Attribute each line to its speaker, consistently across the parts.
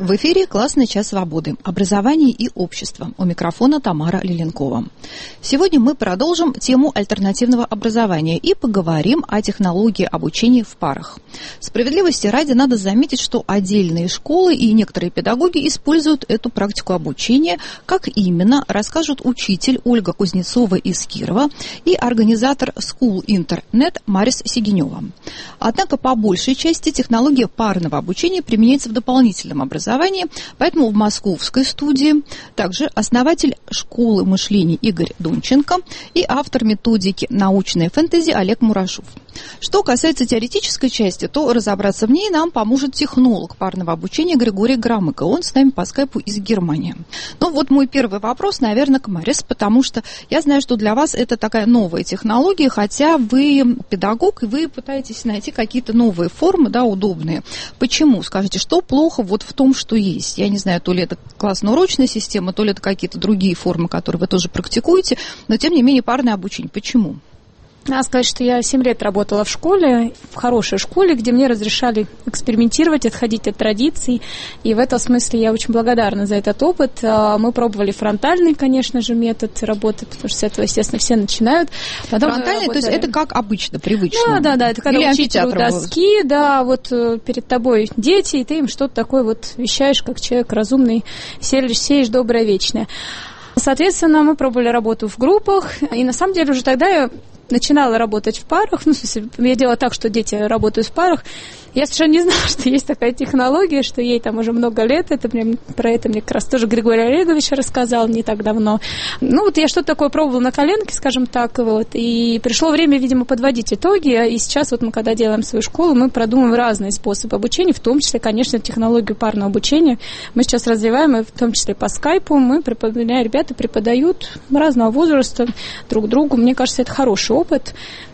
Speaker 1: В эфире «Классный час свободы. Образование и общество». У микрофона Тамара Лиленкова. Сегодня мы продолжим тему альтернативного образования и поговорим о технологии обучения в парах. Справедливости ради надо заметить, что отдельные школы и некоторые педагоги используют эту практику обучения. Как именно, расскажут учитель Ольга Кузнецова из Кирова и организатор School Internet Марис Сигинева. Однако по большей части технология парного обучения применяется в дополнительном образовании, поэтому в московской студии также основатель школы мышления Игорь Донченко и автор методики «Научная фэнтези» Олег Мурашов. Что касается теоретической части, то разобраться в ней нам поможет технолог парного обучения Григорий Громыко. Он с нами по скайпу из Германии. Ну вот мой первый вопрос, наверное, к Марис, потому что я знаю, что для вас это такая новая технология, хотя вы педагог, и вы пытаетесь найти какие-то новые формы, да, удобные. Почему? Скажите, что плохо вот в том, что есть? Я не знаю, то ли это классно-урочная система, то ли это какие-то другие формы, которые вы тоже практикуете, но тем не менее парное обучение. Почему?
Speaker 2: Надо сказать, что я 7 лет работала в школе, в хорошей школе, где мне разрешали экспериментировать, отходить от традиций. И в этом смысле я очень благодарна за этот опыт. Мы пробовали фронтальный, конечно же, метод работы, потому что с этого, естественно, все начинают. Потом
Speaker 1: фронтальный, то есть это как обычно, привычно?
Speaker 2: Да, это когда учитель у доски, да, вот перед тобой дети, и ты им что-то такое вот вещаешь, как человек разумный, сеешь доброе вечное. Соответственно, мы пробовали работу в группах, и на самом деле уже тогда я начинала работать в парах, ну, в смысле, я делала так, что дети работают в парах. Я совершенно не знала, что есть такая технология, что ей там уже много лет. Про это мне как раз тоже Григорий Олегович рассказал не так давно. Ну, вот я что-то такое пробовала на коленке, скажем так, вот, и пришло время, видимо, подводить итоги, и сейчас вот мы, когда делаем свою школу, мы продумываем разные способы обучения, в том числе, конечно, технологию парного обучения. Мы сейчас развиваем, и в том числе по скайпу, ребята преподают разного возраста друг другу. Мне кажется, это хороший опыт.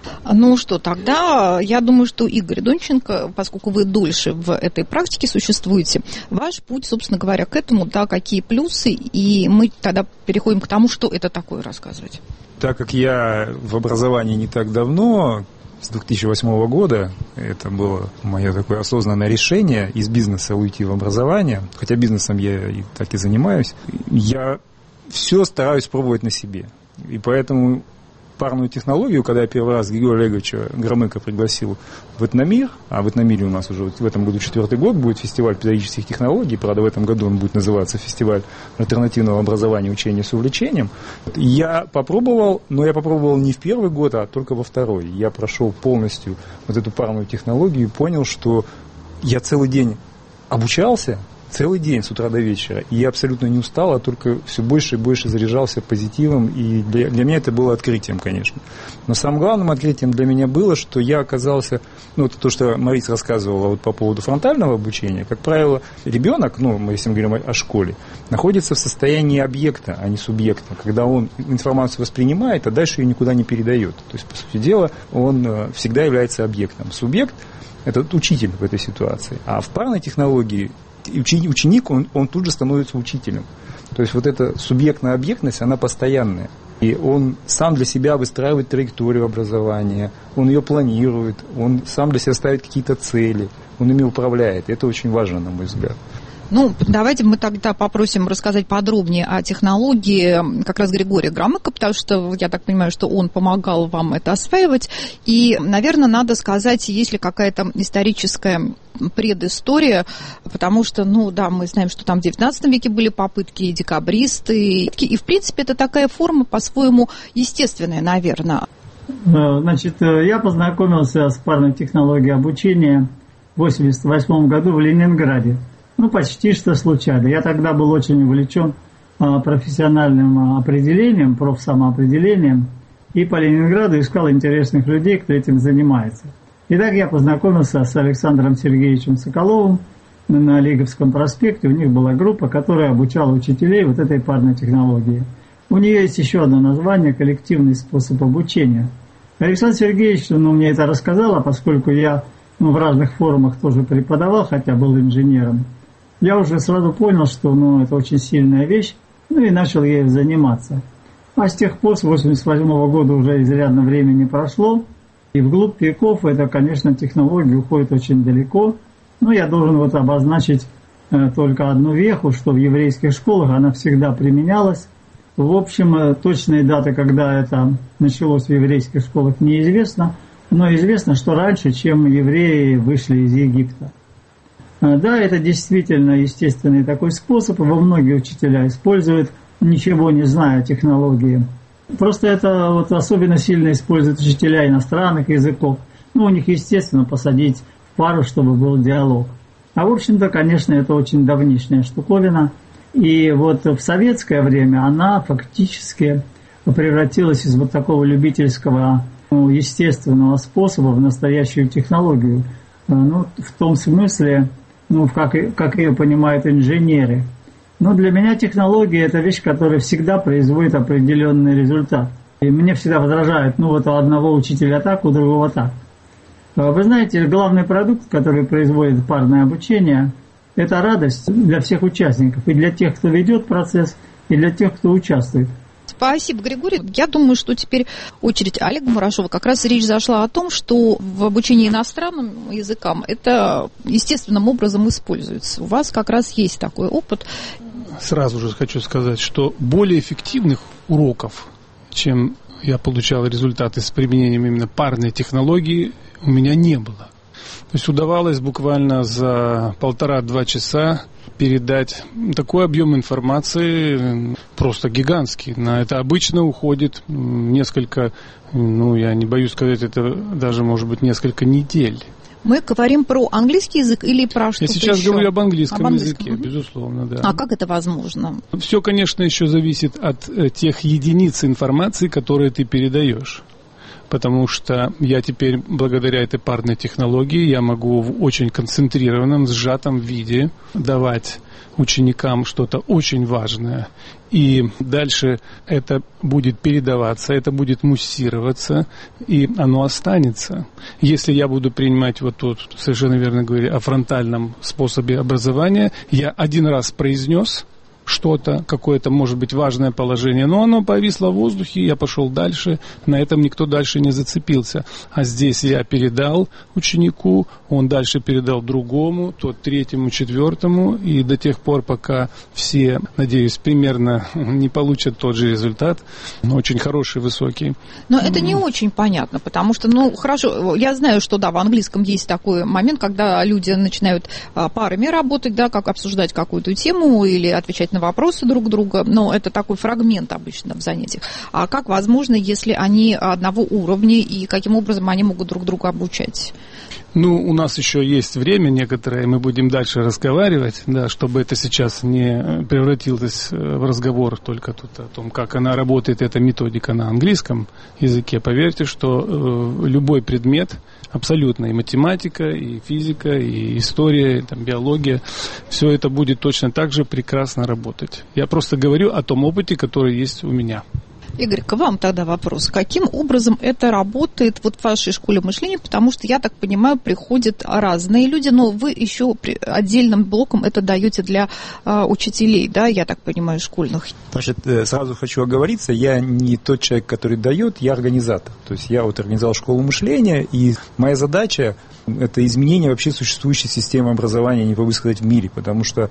Speaker 1: Ну что, тогда я думаю, что Игорь Донченко, поскольку вы дольше в этой практике существуете, ваш путь, собственно говоря, к этому, да, какие плюсы, и мы тогда переходим к тому, что это такое, рассказывать.
Speaker 3: Так как я в образовании не так давно, с 2008 года, это было мое такое осознанное решение из бизнеса уйти в образование, хотя бизнесом я и так и занимаюсь, я все стараюсь пробовать на себе. И поэтому парную технологию, когда я первый раз Григория Олеговича Громыко пригласил в Этномир, а в Этномире у нас уже в этом году 4-й год будет фестиваль педагогических технологий, правда, в этом году он будет называться фестиваль альтернативного образования, учения с увлечением. Я попробовал, но я попробовал не в первый год, а только во второй. Я прошел полностью вот эту парную технологию и понял, что я целый день обучался, целый день с утра до вечера. И я абсолютно не устал, а только все больше и больше заряжался позитивом. И для меня это было открытием, конечно. Но самым главным открытием для меня было, что я оказался, ну, то, что Марис рассказывала вот по поводу фронтального обучения, как правило, ребенок, ну, если мы говорим о школе, находится в состоянии объекта, а не субъекта, когда он информацию воспринимает, а дальше ее никуда не передает. То есть, по сути дела, он всегда является объектом. Субъект – это учитель в этой ситуации. А в парной технологии ученик, он тут же становится учителем. То есть вот эта субъектная объектность, она постоянная. И он сам для себя выстраивает траекторию образования, он ее планирует, он сам для себя ставит какие-то цели, он ими управляет. Это очень важно, на мой взгляд.
Speaker 1: Ну, давайте мы тогда попросим рассказать подробнее о технологии как раз Григория Громыко, потому что я так понимаю, что он помогал вам это осваивать. И, наверное, надо сказать, есть ли какая-то историческая предыстория, потому что, ну да, мы знаем, что там в XIX веке были попытки и декабристы, и, в принципе, это такая форма по-своему естественная, наверное.
Speaker 4: Значит, я познакомился с парной технологией обучения в 1988 году в Ленинграде. Ну, почти что случайно. Я тогда был очень увлечен профессиональным определением, профсамоопределением, и по Ленинграду искал интересных людей, кто этим занимается. Итак, я познакомился с Александром Сергеевичем Соколовым на Лиговском проспекте. У них была группа, которая обучала учителей вот этой парной технологии. У нее есть еще одно название – коллективный способ обучения. Александр Сергеевич мне это рассказал, а поскольку я в разных форумах тоже преподавал, хотя был инженером, я уже сразу понял, что это очень сильная вещь, и начал ею заниматься. А с тех пор, с 1988 года уже изрядно времени прошло, и вглубь веков эта, конечно, технология уходит очень далеко. Но я должен обозначить только одну веху, что в еврейских школах она всегда применялась. В общем, точные даты, когда это началось в еврейских школах, неизвестно, но известно, что раньше, чем евреи вышли из Египта. Да, это действительно естественный такой способ, его многие учителя используют, ничего не зная о технологии. Просто это вот особенно сильно используют учителя иностранных языков. У них, естественно, посадить в пару, чтобы был диалог. А в общем-то, конечно, это очень давнишняя штуковина. И вот в советское время она фактически превратилась из вот такого любительского, естественного способа в настоящую технологию. В том смысле, как ее понимают инженеры. Но для меня технология – это вещь, которая всегда производит определенный результат. И мне всегда возражают, вот у одного учителя так, у другого так. Вы знаете, главный продукт, который производит парное обучение, это радость для всех участников, и для тех, кто ведет процесс, и для тех, кто участвует.
Speaker 1: Спасибо, Григорий. Я думаю, что теперь очередь Олега Мурашова. Как раз речь зашла о том, что в обучении иностранным языкам это естественным образом используется. У вас как раз есть такой опыт.
Speaker 5: Сразу же хочу сказать, что более эффективных уроков, чем я получал результаты с применением именно парной технологии, у меня не было. То есть удавалось буквально за 1,5-2 часа передать такой объем информации, просто гигантский. На это обычно уходит несколько, я не боюсь сказать, это даже может быть несколько недель.
Speaker 1: Мы говорим про английский язык или про что-то еще?
Speaker 5: Я сейчас говорю об английском языке, безусловно, да.
Speaker 1: А как это возможно?
Speaker 5: Все, конечно, еще зависит от тех единиц информации, которые ты передаешь. Потому что я теперь, благодаря этой парной технологии, я могу в очень концентрированном, сжатом виде давать ученикам что-то очень важное. И дальше это будет передаваться, это будет муссироваться, и оно останется. Если я буду принимать вот тут, совершенно верно говорили, о фронтальном способе образования, я один раз произнес что-то, какое-то, может быть, важное положение, но оно повисло в воздухе, я пошел дальше, на этом никто дальше не зацепился. А здесь я передал ученику, он дальше передал другому, тот третьему, четвертому, и до тех пор, пока все, надеюсь, примерно не получат тот же результат, но очень хороший, высокий.
Speaker 1: Но это не очень понятно, потому что, хорошо, я знаю, что, да, в английском есть такой момент, когда люди начинают парами работать, да, как обсуждать какую-то тему или отвечать на вопросы друг друга, но это такой фрагмент обычно в занятиях. А как возможно, если они одного уровня, и каким образом они могут друг друга обучать?
Speaker 5: У нас еще есть время некоторое, мы будем дальше разговаривать, да, чтобы это сейчас не превратилось в разговор только тут о том, как она работает, эта методика на английском языке. Поверьте, что любой предмет, абсолютно, и математика, и физика, и история, и биология, все это будет точно так же прекрасно работать. Я просто говорю о том опыте, который есть у меня.
Speaker 1: Игорь, к вам тогда вопрос. Каким образом это работает в вашей школе мышления? Потому что, я так понимаю, приходят разные люди, но вы еще отдельным блоком это даете для учителей, да, я так понимаю, школьных.
Speaker 3: Значит, сразу хочу оговориться, я не тот человек, который дает, я организатор. То есть я организовал школу мышления, и моя задача – это изменение вообще существующей системы образования, не побоюсь сказать, в мире, потому что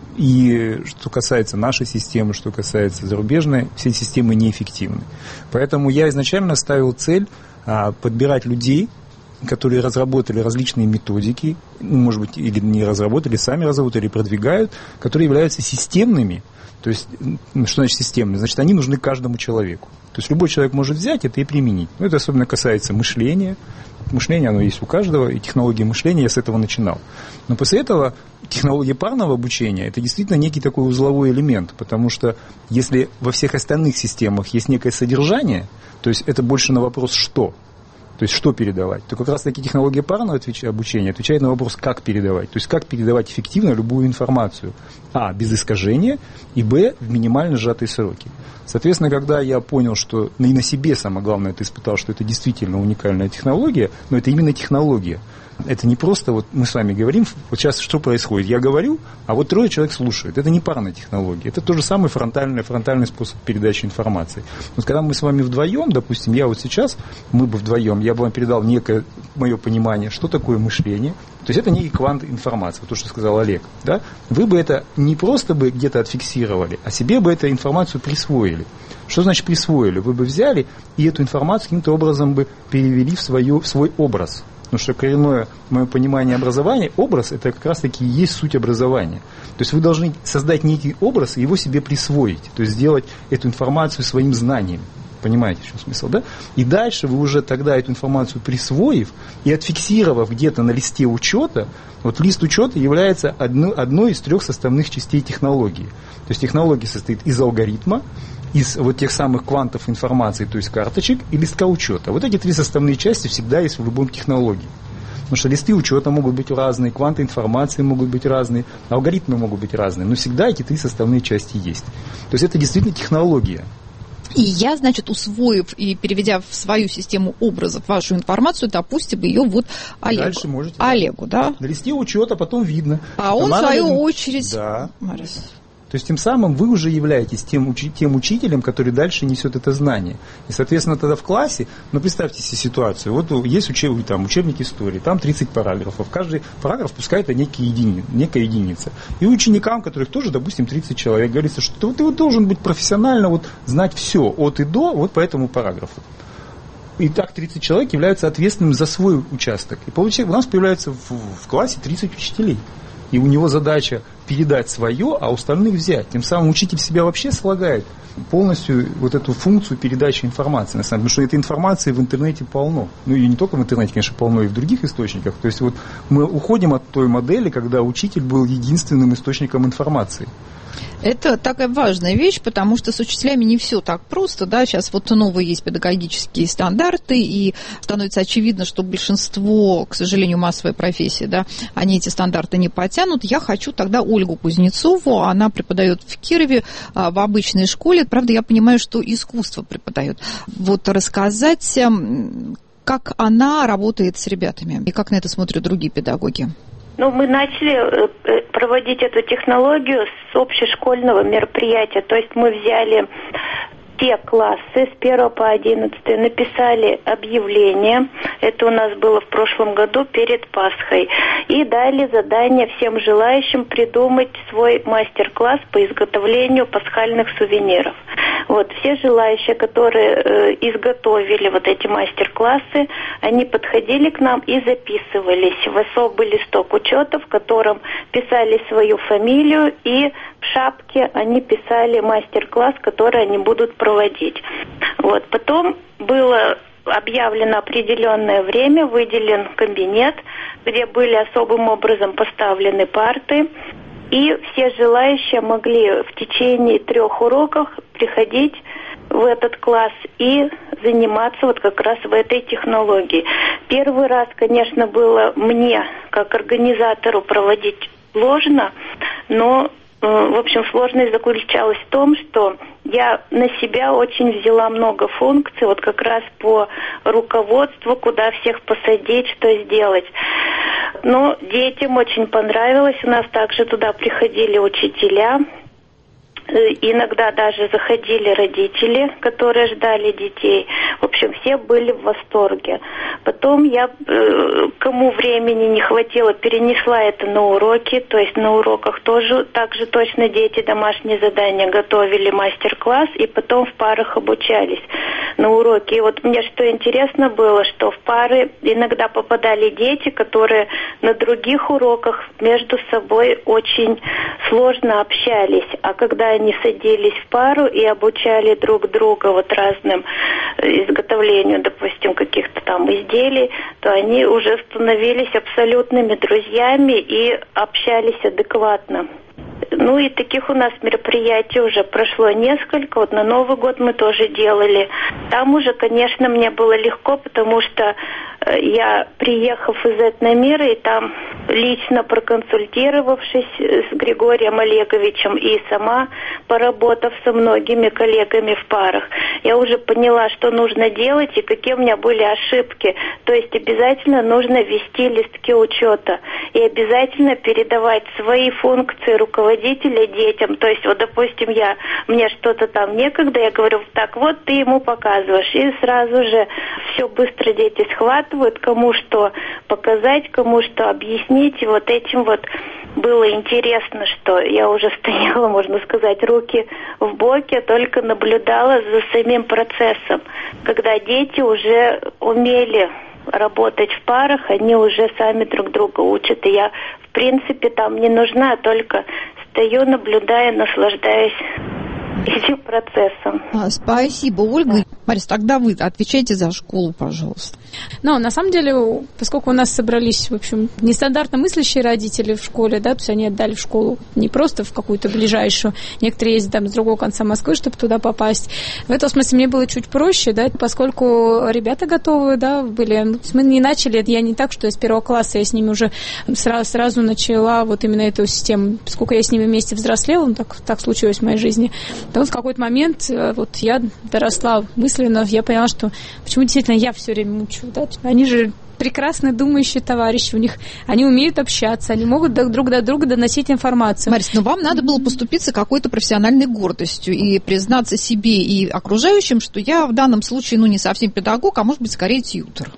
Speaker 3: и что касается нашей системы, что касается зарубежной, все системы неэффективны. Поэтому я изначально ставил цель подбирать людей, которые разработали различные методики, может быть, или не разработали, сами разработали, продвигают, которые являются системными. То есть, что значит системные? Значит, они нужны каждому человеку. То есть любой человек может взять это и применить. Это особенно касается мышления. Мышление, оно есть у каждого, и технология мышления, я с этого начинал. Но после этого технология парного обучения – это действительно некий такой узловой элемент, потому что если во всех остальных системах есть некое содержание, то есть это больше на вопрос «что?», то есть что передавать, то как раз-таки технология парного обучения отвечает на вопрос «как передавать?», то есть как передавать эффективно любую информацию, без искажения, и в минимально сжатые сроки. Соответственно, когда я понял, что и на себе, самое главное, это испытал, что это действительно уникальная технология, но это именно технология. Это не просто, мы с вами говорим, сейчас что происходит? Я говорю, а 3 человек слушают. Это не парная технология. Это тот же самый фронтальный способ передачи информации. Когда мы с вами вдвоем, допустим, мы бы вдвоем, я бы вам передал некое мое понимание, что такое мышление, То есть это некий квант информации, то, что сказал Олег. Да? Вы бы это не просто бы где-то отфиксировали, а себе бы эту информацию присвоили. Что значит присвоили? Вы бы взяли и эту информацию каким-то образом бы перевели в свой образ. Потому что коренное мое понимание образования, образ, это как раз-таки и есть суть образования. То есть вы должны создать некий образ и его себе присвоить. То есть сделать эту информацию своим знанием. Понимаете, в чем смысл, да? И дальше вы уже тогда эту информацию присвоив и отфиксировав где-то на листе учета, вот лист учета является одной из 3 составных частей технологии. То есть технология состоит из алгоритма, из вот тех самых квантов информации, то есть карточек, и листка учета. Вот эти 3 составные части всегда есть в любом технологии. Потому что листы учета могут быть разные, кванты информации могут быть разные, алгоритмы могут быть разные, но всегда эти 3 составные части есть. То есть это действительно технология.
Speaker 1: И я, значит, усвоив и переведя в свою систему образов вашу информацию, допустим, ее вот Олегу.
Speaker 3: Дальше можете.
Speaker 1: Олегу, да?
Speaker 3: На листе учета потом видно.
Speaker 1: А он, в свою очередь...
Speaker 3: Да. То есть тем самым вы уже являетесь тем учителем, который дальше несет это знание. И, соответственно, тогда в классе, представьте себе ситуацию, вот есть учебник истории, там 30 параграфов, каждый параграф пускай это некая единица. И ученикам, которых тоже, допустим, 30 человек, говорится, что ты должен быть профессионально знать все от и до вот по этому параграфу. И так 30 человек являются ответственными за свой участок. И у нас появляется в классе 30 учителей. И у него задача передать свое, а у остальных взять. Тем самым учитель себя вообще слагает полностью вот эту функцию передачи информации. На самом деле, потому что этой информации в интернете полно. И не только в интернете, конечно, полно, и в других источниках. То есть мы уходим от той модели, когда учитель был единственным источником информации.
Speaker 1: Это такая важная вещь, потому что с учителями не все так просто, да, сейчас новые есть педагогические стандарты, и становится очевидно, что большинство, к сожалению, массовой профессии, да, они эти стандарты не потянут. Я хочу тогда Ольгу Кузнецову, она преподает в Кирове в обычной школе, правда, я понимаю, что искусство преподает. Рассказать, как она работает с ребятами, и как на это смотрят другие педагоги.
Speaker 6: Мы начали проводить эту технологию с общешкольного мероприятия. То есть мы взяли те классы с 1 по 11, написали объявление, это у нас было в прошлом году перед Пасхой, и дали задание всем желающим придумать свой мастер-класс по изготовлению пасхальных сувениров. Все желающие, которые изготовили эти мастер-классы, они подходили к нам и записывались в особый листок учета, в котором писали свою фамилию, и в шапке они писали мастер-класс, который они будут проводить. Потом было объявлено определенное время, выделен кабинет, где были особым образом поставлены парты, и все желающие могли в течение 3 уроков приходить в этот класс и заниматься как раз в этой технологии. Первый раз, конечно, было мне, как организатору, проводить сложно, но сложность заключалась в том, что я на себя очень взяла много функций, как раз по руководству, куда всех посадить, что сделать. Но детям очень понравилось, у нас также туда приходили учителя, иногда даже заходили родители, которые ждали детей. Все были в восторге. Потом я, кому времени не хватило, перенесла это на уроки. То есть на уроках тоже также точно дети домашние задания готовили, мастер-класс, и потом в парах обучались на уроки. И мне что интересно было, что в пары иногда попадали дети, которые на других уроках между собой очень сложно общались. А когда они садились в пару и обучали друг друга разным изготовлению, допустим, каких-то там изделий, то они уже становились абсолютными друзьями и общались адекватно. И таких у нас мероприятий уже прошло несколько. На Новый год мы тоже делали. Там уже, конечно, мне было легко, потому что я, приехав из Этномира, и там лично проконсультировавшись с Григорием Олеговичем и сама поработав со многими коллегами в парах, я уже поняла, что нужно делать и какие у меня были ошибки. То есть обязательно нужно вести листки учета и обязательно передавать свои функции руководителя детям. То есть, допустим, мне что-то там некогда, я говорю, так, ты ему показываешь, и сразу же все быстро дети схватывают, участвуют, кому что показать, кому что объяснить. И вот этим вот было интересно, что я уже стояла, можно сказать, руки в боки, только наблюдала за самим процессом. Когда дети уже умели работать в парах, они уже сами друг друга учат. И я, в принципе, там не нужна, только стою, наблюдаю, наслаждаюсь этим процессом.
Speaker 1: Спасибо, Ольга. Марис, тогда вы отвечайте за школу, пожалуйста.
Speaker 2: Ну, на самом деле, поскольку у нас собрались, в общем, нестандартно мыслящие родители в школе, да, то есть они отдали в школу не просто в какую-то ближайшую, некоторые ездят там с другого конца Москвы, чтобы туда попасть. В этом смысле мне было чуть проще, да, поскольку ребята готовы, да, были. Мы не начали, я не так, что я с первого класса, я с ними уже сразу начала вот именно эту систему. Поскольку я с ними вместе взрослела, так случилось в моей жизни, то вот в какой-то момент вот я доросла мысленно, я поняла, что почему действительно я все время мучаю, да? Они же прекрасно думающие товарищи, у них они умеют общаться, они могут друг до друга доносить информацию.
Speaker 1: Марис, но вам надо было поступиться какой-то профессиональной гордостью и признаться себе и окружающим, что я в данном случае, не совсем педагог, а может быть, скорее тьютор.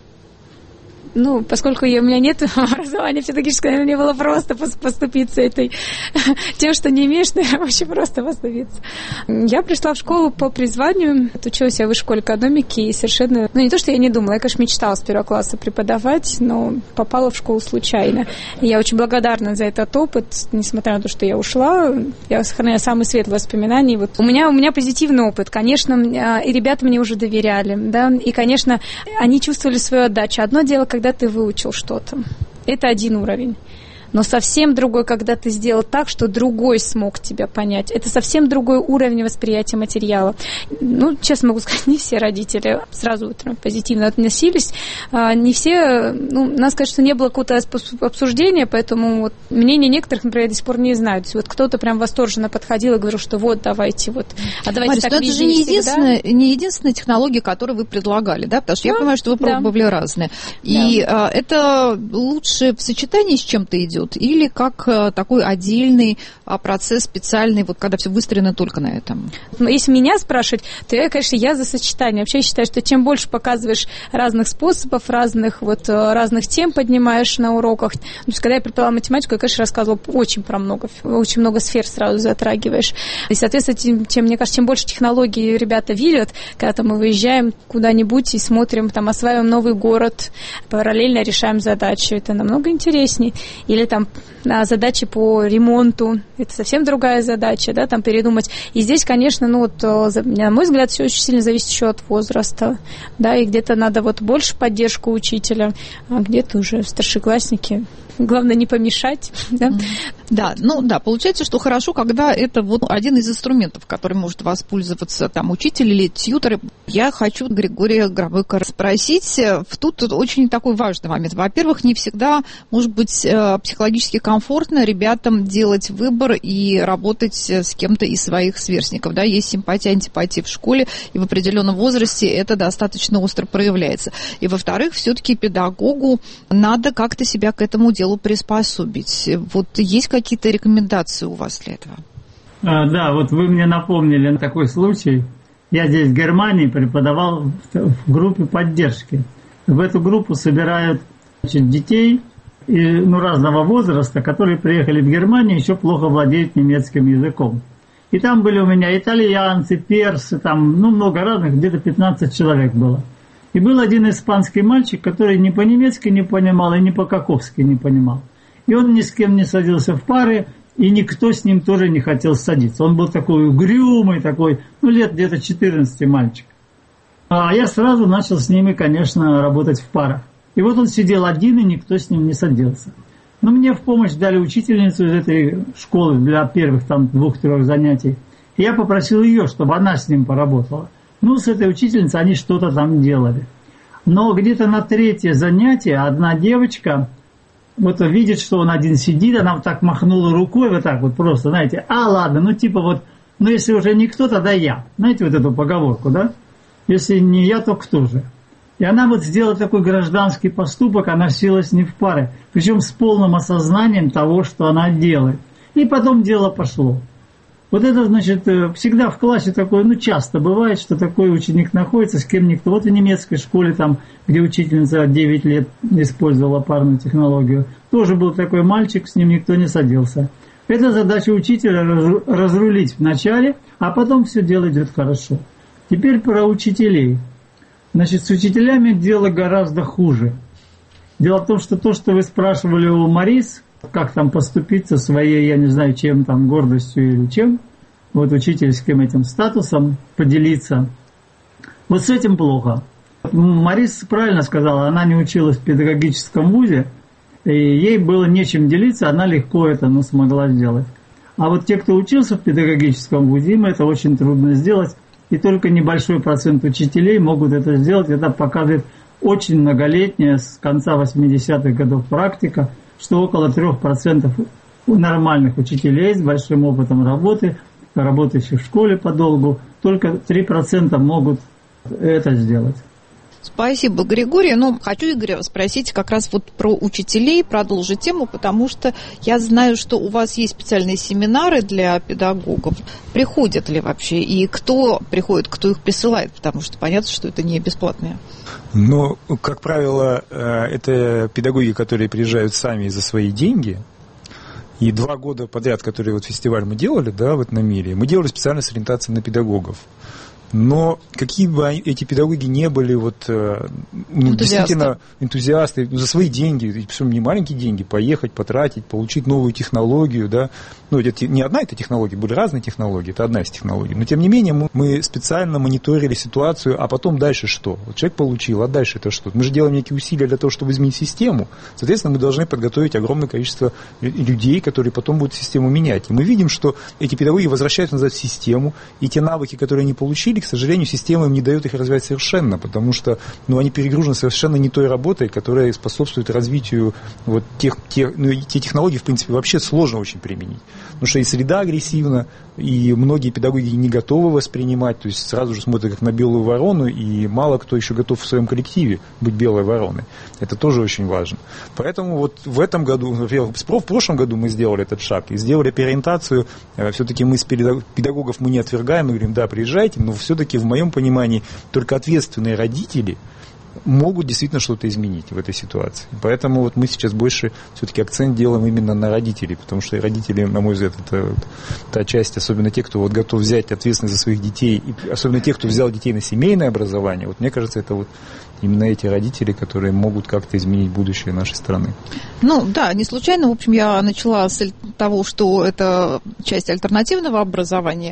Speaker 2: Ну, поскольку у меня нет образования педагогического, мне было просто поступиться тем, что не имеешь, наверное, очень просто поступиться. Я пришла в школу по призванию, отучилась я в высшей школе экономики и совершенно... не то, что я не думала, я, конечно, мечтала с первого класса преподавать, но попала в школу случайно. И я очень благодарна за этот опыт, несмотря на то, что я ушла, я сохраняю самые светлые воспоминания. Вот у меня позитивный опыт. Конечно, и ребята мне уже доверяли, да, и, конечно, они чувствовали свою отдачу. Одно дело, когда ты выучил что-то. Это один уровень. Но совсем другой, когда ты сделал так, что другой смог тебя понять. Это совсем другой уровень восприятия материала. Честно могу сказать, не все родители сразу позитивно относились. Не все, надо сказать, что не было какого-то обсуждения, поэтому вот мнение некоторых, например, я до сих пор не знаю. То есть вот кто-то прям восторженно подходил и говорил, что вот, давайте
Speaker 1: Марис, так это же не единственная технология, которую вы предлагали, да? Потому что я понимаю, что вы пробовали разные. И это лучше в сочетании с чем-то идет, или как такой отдельный процесс специальный, вот когда все выстроено только на этом?
Speaker 2: Если меня спрашивать, то я за сочетание. Вообще считаю, что чем больше показываешь разных способов, разных тем поднимаешь на уроках. То есть, когда я преподавала математику, я, конечно, рассказывала очень много сфер сразу затрагиваешь. И, соответственно, мне кажется, чем больше технологий ребята видят, когда мы выезжаем куда-нибудь и смотрим, осваиваем новый город, параллельно решаем задачи, это намного интереснее. Или задачи по ремонту, это совсем другая задача, да, передумать. И здесь, конечно, на мой взгляд, все очень сильно зависит еще от возраста, да, и где-то надо больше поддержку учителя, а где-то уже старшеклассники. Главное не помешать, да?
Speaker 1: Да, получается, что хорошо, когда это один из инструментов, которым может воспользоваться учитель или тьютер. Я хочу Григория Громыка спросить, тут очень такой важный момент. Во-первых, не всегда, может быть, психологически комфортно ребятам делать выбор и работать с кем-то из своих сверстников, да, есть симпатия, антипатия в школе, и в определенном возрасте это достаточно остро проявляется. И, во-вторых, все-таки педагогу надо как-то себя к этому делу приспособить. Есть какие-то рекомендации у вас для этого?
Speaker 4: Да, вы мне напомнили такой случай. Я здесь в Германии преподавал в группе поддержки. В эту группу собирают детей разного возраста, которые приехали в Германию, еще плохо владеют немецким языком. И там были у меня итальянцы, персы, много разных, где-то 15 человек было. И был один испанский мальчик, который ни по-немецки не понимал и ни по-каковски не понимал. И он ни с кем не садился в пары, и никто с ним тоже не хотел садиться. Он был такой угрюмый, лет где-то 14 мальчик. А я сразу начал с ними, конечно, работать в парах. И он сидел один, и никто с ним не садился. Но мне в помощь дали учительницу из этой школы для первых 2-3 занятий. И я попросил ее, чтобы она с ним поработала. С этой учительницей они что-то там делали. Но где-то на 3-е занятие одна девочка видит, что он один сидит, она так махнула рукой, просто, знаете, ладно, если уже никто, тогда я. Знаете эту поговорку, да? Если не я, то кто же? И она сделала такой гражданский поступок, она села с ним в пары, причем с полным осознанием того, что она делает. И потом дело пошло. Вот это, значит, всегда в классе такое, ну, часто бывает, что такой ученик находится, с кем никто. Вот в немецкой школе, там, где учительница 9 лет использовала парную технологию, тоже был такой мальчик, с ним никто не садился. Это задача учителя разрулить вначале, а потом все дело идет хорошо. Теперь про учителей. Значит, с учителями дело гораздо хуже. Дело в том, что то, что вы спрашивали у Марис, как там поступить со своей, я не знаю, чем там, гордостью или чем, вот учительским этим статусом поделиться, вот с этим плохо. Марис правильно сказала, она не училась в педагогическом вузе, и ей было нечем делиться, она легко это смогла сделать. А вот те, кто учился в педагогическом вузе, им это очень трудно сделать, и только небольшой процент учителей могут это сделать. Это показывает очень многолетняя, с конца 80-х годов практика, что около 3% нормальных учителей с большим опытом работы, работающих в школе подолгу, только 3% могут это сделать.
Speaker 1: Спасибо, Григорий. Но хочу Игоря спросить как раз вот про учителей, продолжить тему, потому что я знаю, что у вас есть специальные семинары для педагогов. Приходят ли вообще? И кто приходит, кто их присылает? Потому что понятно, что это не бесплатные.
Speaker 3: Но, как правило, это педагоги, которые приезжают сами за свои деньги. И 2 года подряд, которые вот фестиваль мы делали, да, вот на мире, мы делали специально с ориентацией на педагогов. Но какие бы эти педагоги не были действительно энтузиасты за свои деньги, причем не маленькие деньги, поехать, потратить, получить новую технологию, да. Ну, это не одна эта технология, были разные технологии, это одна из технологий. Но тем не менее мы специально мониторили ситуацию, а потом дальше что? Вот человек получил, а дальше это что? Мы же делаем некие усилия для того, чтобы изменить систему. Соответственно, мы должны подготовить огромное количество людей, которые потом будут систему менять. И мы видим, что эти педагоги возвращаются назад в систему, и те навыки, которые они получили, к сожалению, система им не дает их развивать совершенно, потому что они перегружены совершенно не той работой, которая способствует развитию вот те технологии, в принципе, вообще сложно очень применить. Потому что и среда агрессивна, и многие педагоги не готовы воспринимать, то есть сразу же смотрят как на белую ворону, и мало кто еще готов в своем коллективе быть белой вороной. Это тоже очень важно. Поэтому вот в этом году, в прошлом году мы сделали этот шаг и сделали переориентацию. Все-таки мы с педагогов мы не отвергаем, мы говорим, да, приезжайте, но все-таки в моем понимании только ответственные родители могут действительно что-то изменить в этой ситуации. Поэтому вот мы сейчас больше все-таки акцент делаем именно на родителей, потому что родители, на мой взгляд, это та часть, особенно те, кто вот готов взять ответственность за своих детей, и особенно те, кто взял детей на семейное образование, вот мне кажется, это вот именно эти родители, которые могут как-то изменить будущее нашей страны.
Speaker 1: Ну да, не случайно, в общем, я начала с того, что это часть альтернативного образования.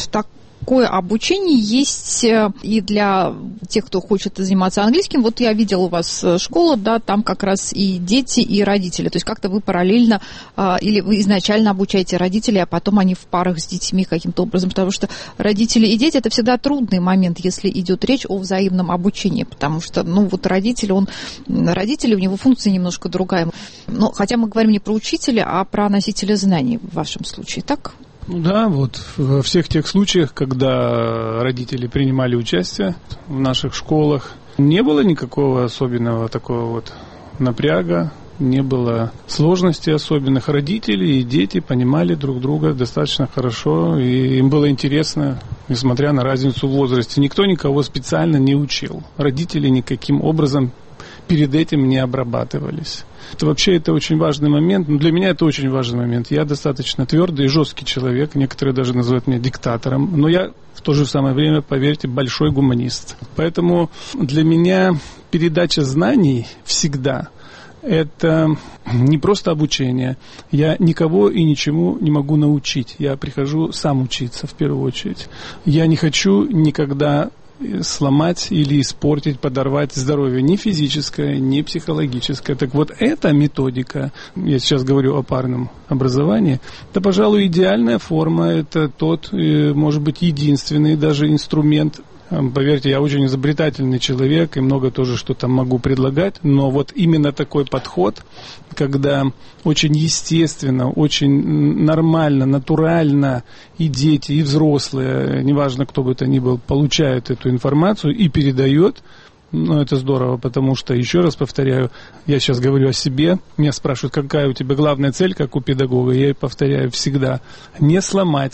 Speaker 1: Такое обучение есть и для тех, кто хочет заниматься английским. Вот я видела у вас школу, да, там как раз и дети, и родители. То есть как-то вы параллельно или вы изначально обучаете родителей, а потом они в парах с детьми каким-то образом. Потому что родители и дети – это всегда трудный момент, если идет речь о взаимном обучении. Потому что, родитель, у него функция немножко другая. Но, хотя мы говорим не про учителя, а про носителя знаний в вашем случае, так?
Speaker 5: Ну да, вот во всех тех случаях, когда родители принимали участие в наших школах, не было никакого особенного такого вот напряга, не было сложностей особенных. Родители и дети понимали друг друга достаточно хорошо, и им было интересно, несмотря на разницу в возрасте. Никто никого специально не учил. Родители никаким образом перед этим не обрабатывались. Это очень важный момент. Для меня это очень важный момент. Я достаточно твердый и жесткий человек. Некоторые даже называют меня диктатором. Но я в то же самое время, поверьте, большой гуманист. Поэтому для меня передача знаний всегда это не просто обучение. Я никого и ничему не могу научить. Я прихожу сам учиться в первую очередь. Я не хочу никогда сломать или испортить, подорвать здоровье ни физическое, ни психологическое. Так вот, эта методика, я сейчас говорю о парном образовании, это, пожалуй, идеальная форма, это тот, может быть, единственный даже инструмент. Поверьте, я очень изобретательный человек и много тоже что-то могу предлагать, но вот именно такой подход, когда очень естественно, очень нормально, натурально и дети, и взрослые, неважно кто бы то ни был, получают эту информацию и передает, это здорово, потому что, еще раз повторяю, я сейчас говорю о себе, меня спрашивают, какая у тебя главная цель, как у педагога, я повторяю всегда, не сломать,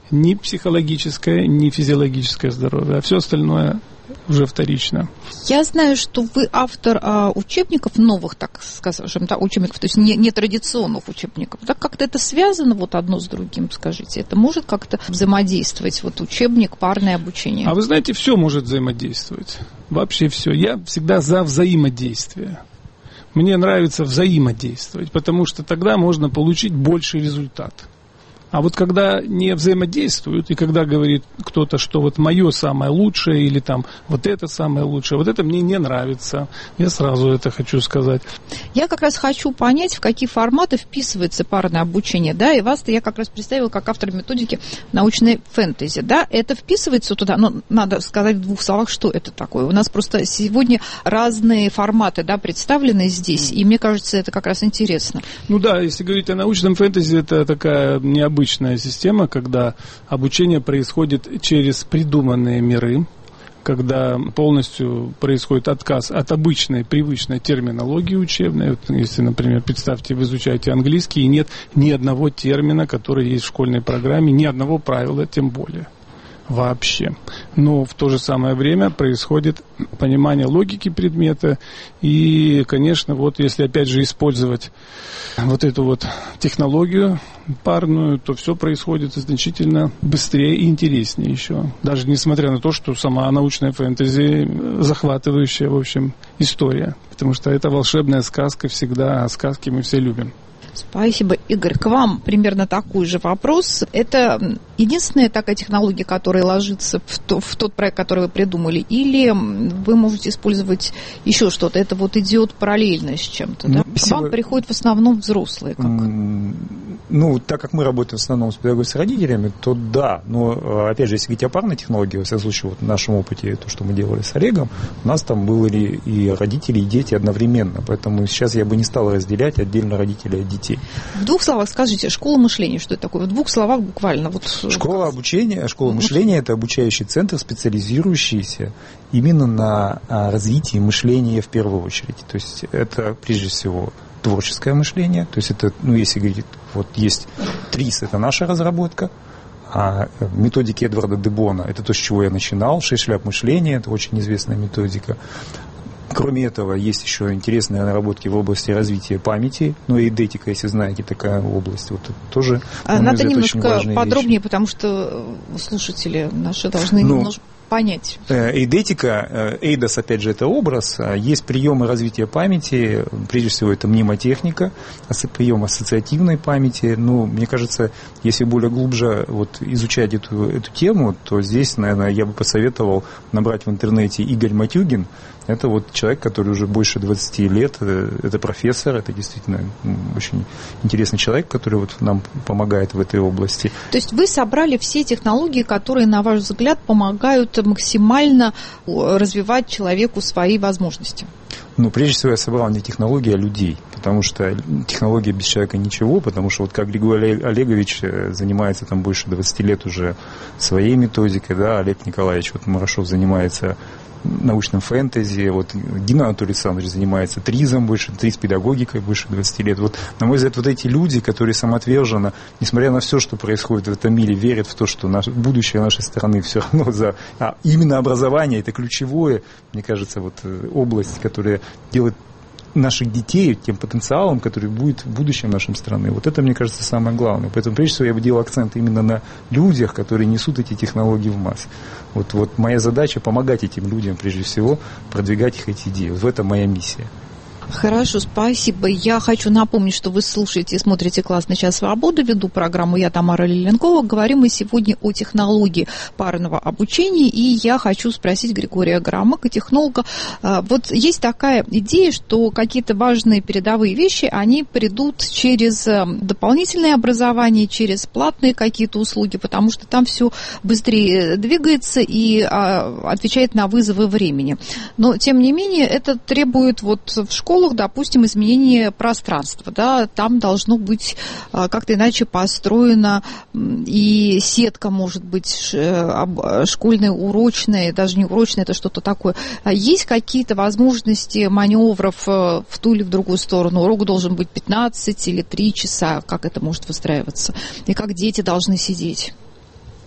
Speaker 5: ни психологическое, ни физиологическое здоровье, а все остальное уже вторично.
Speaker 1: Я знаю, что вы автор учебников новых, так скажем, да, учебников, то есть не традиционных учебников. Так как-то это связано вот одно с другим, скажите? Это может как-то взаимодействовать, вот учебник, парное обучение?
Speaker 5: А вы знаете, все может взаимодействовать. Вообще все. Я всегда за взаимодействие. Мне нравится взаимодействовать, потому что тогда можно получить больший результат. А вот когда не взаимодействуют, и когда говорит кто-то, что вот мое самое лучшее, или там вот это самое лучшее, вот это мне не нравится, я сразу это хочу сказать.
Speaker 1: Я как раз хочу понять, в какие форматы вписывается парное обучение, да, и вас-то я как раз представила как автор методики научной фэнтези, да, это вписывается туда, но надо сказать в двух словах, что это такое. У нас просто сегодня разные форматы, да, представлены здесь, и мне кажется, это как раз интересно.
Speaker 5: Ну да, если говорить о научном фэнтези, это такая необычная система, когда обучение происходит через придуманные миры, когда полностью происходит отказ от обычной, привычной терминологии учебной. Вот если, например, представьте, вы изучаете английский, и нет ни одного термина, который есть в школьной программе, ни одного правила, тем более. Вообще. Но в то же самое время происходит понимание логики предмета. И, конечно, вот если опять же использовать вот эту вот технологию парную, то все происходит значительно быстрее и интереснее еще. Даже несмотря на то, что сама научная фэнтези захватывающая, в общем, история. Потому что это волшебная сказка всегда, а сказки мы все любим.
Speaker 1: Спасибо, Игорь. К вам примерно такой же вопрос. Это единственная такая технология, которая ложится в тот проект, который вы придумали, или вы можете использовать еще что-то? Это вот идет параллельно с чем-то, да? К вам приходят в основном взрослые. Как?
Speaker 3: Ну, так как мы работаем в основном с педагогами, с родителями, то да. Но, опять же, если говорить о парной технологии, во всяком случае, вот в нашем опыте, то, что мы делали с Олегом, у нас там были и родители, и дети одновременно. Поэтому сейчас я бы не стал разделять отдельно родителей от детей.
Speaker 1: В двух словах скажите, школа мышления, что это такое? В двух словах буквально. Вот
Speaker 3: школа мышления – это обучающий центр, специализирующийся именно на развитии мышления в первую очередь. То есть это прежде всего творческое мышление. То есть это, ну, если говорить, вот есть ТРИС, это наша разработка, а методики Эдварда де Бона – это то, с чего я начинал. 6 шляп мышления – это очень известная методика. Кроме этого, есть еще интересные наработки в области развития памяти, ну, эйдетика, если знаете, такая область, вот это тоже,
Speaker 1: надо немножко подробнее, потому что слушатели наши должны немножко понять.
Speaker 3: Эйдетика, эйдос, опять же, это образ. Есть приемы развития памяти, прежде всего, это мнемотехника, прием ассоциативной памяти. Ну, мне кажется, если более глубже вот, изучать эту тему, то здесь, наверное, я бы посоветовал набрать в интернете Игорь Матюгин. Это вот человек, который уже больше 20 лет, это профессор, это действительно очень интересный человек, который вот нам помогает в этой области.
Speaker 1: То есть вы собрали все технологии, которые, на ваш взгляд, помогают максимально развивать человеку свои возможности?
Speaker 3: Ну, прежде всего, я собрал не технологии, а людей, потому что технология без человека ничего, потому что вот как Григорий Олегович занимается там больше 20 лет уже своей методикой, да, Олег Николаевич вот Марашов занимается научным фэнтези, вот Дина Анатолий Александрович занимается ТРИЗом больше, ТРИЗ-педагогикой больше 20 лет. Вот, на мой взгляд, вот эти люди, которые самоотверженно, несмотря на все, что происходит в этом мире, верят в то, что будущее нашей страны все равно именно образование, это ключевое, мне кажется, вот область, которая делает наших детей тем потенциалом, который будет в будущем нашей страны. Вот это, мне кажется, самое главное. Поэтому, прежде всего, я бы делал акцент именно на людях, которые несут эти технологии в массы. Вот моя задача помогать этим людям, прежде всего, продвигать их эти идеи. В этом моя миссия.
Speaker 1: Хорошо, спасибо. Я хочу напомнить, что вы слушаете и смотрите «Классный час свободы». Веду программу я, Тамара Лиленкова. Говорим мы сегодня о технологии парного обучения. И я хочу спросить Григория Громыка, технолога. Вот есть такая идея, что какие-то важные передовые вещи, они придут через дополнительное образование, через платные какие-то услуги, потому что там все быстрее двигается и отвечает на вызовы времени. Но, тем не менее, это требует вот в школе, допустим, изменение пространства, да, там должно быть как-то иначе построена и сетка, может быть, школьная, урочная, даже не урочная, это что-то такое. Есть какие-то возможности маневров в ту или в другую сторону? Урок должен быть 15 или 3 часа, как это может выстраиваться? И как дети должны сидеть?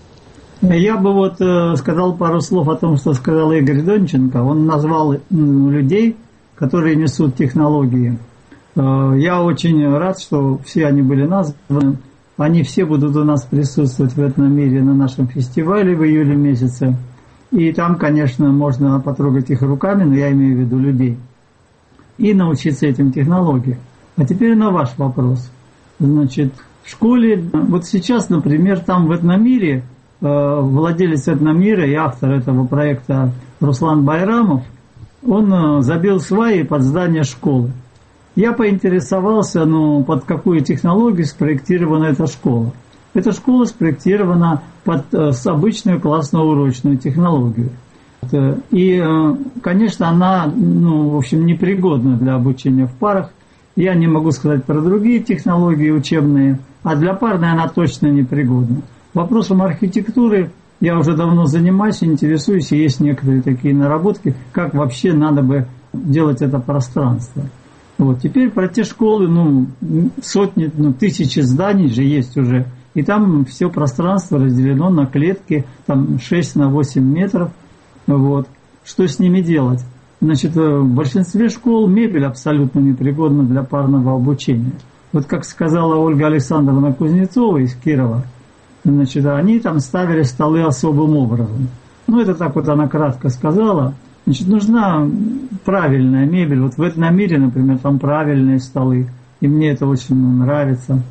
Speaker 4: Я бы сказал пару слов о том, что сказал Игорь Донченко. Он назвал людей, которые несут технологии. Я очень рад, что все они были названы. Они все будут у нас присутствовать в этом мире на нашем фестивале в июле месяце. И там, конечно, можно потрогать их руками, но я имею в виду людей. И научиться этим технологиям. А теперь на ваш вопрос. Значит, в школе, вот сейчас, например, там в Этномире, владелец Этномира и автор этого проекта Руслан Байрамов, он забил сваи под здание школы. Я поинтересовался, под какую технологию спроектирована эта школа. Эта школа спроектирована под обычную классно-урочную технологию. И, конечно, она, в общем, непригодна для обучения в парах. Я не могу сказать про другие технологии учебные, а для парной она точно непригодна. Вопросом архитектуры я уже давно занимаюсь, интересуюсь, и есть некоторые такие наработки, как вообще надо бы делать это пространство. Теперь про те школы, сотни, тысячи зданий же есть уже. И там все пространство разделено на клетки, там 6 на 8 метров. Что с ними делать? Значит, в большинстве школ мебель абсолютно непригодна для парного обучения. Как сказала Ольга Александровна Кузнецова из Кирова, значит, они там ставили столы особым образом. Это так она кратко сказала. Значит, нужна правильная мебель. В Этномире, например, там правильные столы. И мне это очень нравится.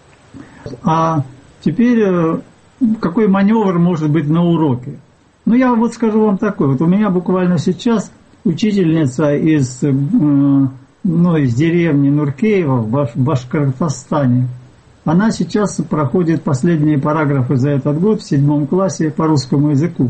Speaker 4: А теперь, какой маневр может быть на уроке? Я скажу вам такой. У меня буквально сейчас учительница из деревни Нуркеева в Башкортостане. Она сейчас проходит последние параграфы за этот год в 7 классе по русскому языку.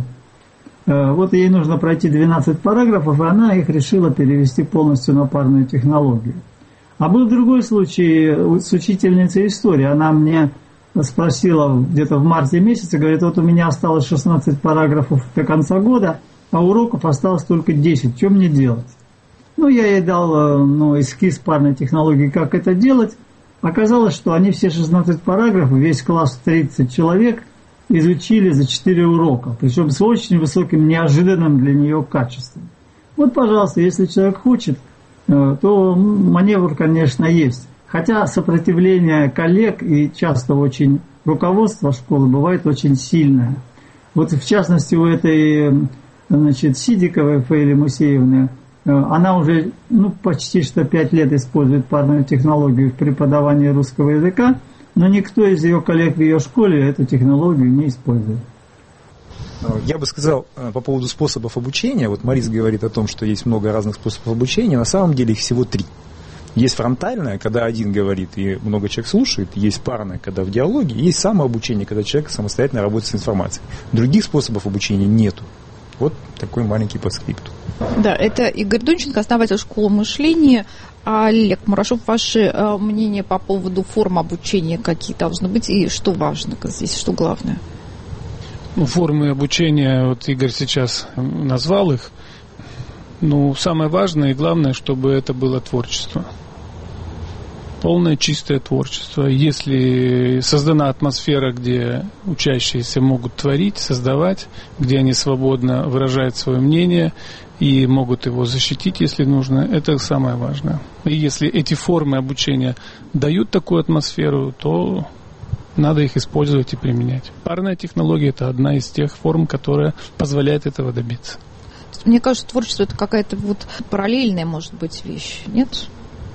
Speaker 4: Ей нужно пройти 12 параграфов, и она их решила перевести полностью на парную технологию. А был другой случай с учительницей истории. Она мне спросила где-то в марте месяце, говорит, у меня осталось 16 параграфов до конца года, а уроков осталось только 10. Что мне делать? Я ей дал эскиз парной технологии, как это делать. Оказалось, что они все 16 параграфов, весь класс 30 человек, изучили за 4 урока, причем с очень высоким, неожиданным для нее качеством. Пожалуйста, если человек хочет, то маневр, конечно, есть. Хотя сопротивление коллег и часто очень руководство школы бывает очень сильное. В частности, у этой, Сидиковой Фаили Мусеевны, она уже почти что 5 лет использует парную технологию в преподавании русского языка, но никто из ее коллег в ее школе эту технологию не использует.
Speaker 3: Я бы сказал по поводу способов обучения. Марис говорит о том, что есть много разных способов обучения. На самом деле их всего 3. Есть фронтальное, когда один говорит и много человек слушает. Есть парное, когда в диалоге. Есть самообучение, когда человек самостоятельно работает с информацией. Других способов обучения нету. Такой маленький подскриптум.
Speaker 1: Да, это Игорь Донченко, основатель школы мышления. Олег Мурашов, ваше мнение по поводу форм обучения какие должны быть и что важно здесь, что главное?
Speaker 5: Формы обучения, Игорь сейчас назвал их. Самое важное и главное, чтобы это было творчество. Полное чистое творчество. Если создана атмосфера, где учащиеся могут творить, создавать, где они свободно выражают свое мнение и могут его защитить, если нужно, это самое важное. И если эти формы обучения дают такую атмосферу, то надо их использовать и применять. Парная технология – это одна из тех форм, которая позволяет этого добиться.
Speaker 1: Мне кажется, творчество – это какая-то параллельная, может быть, вещь, нет?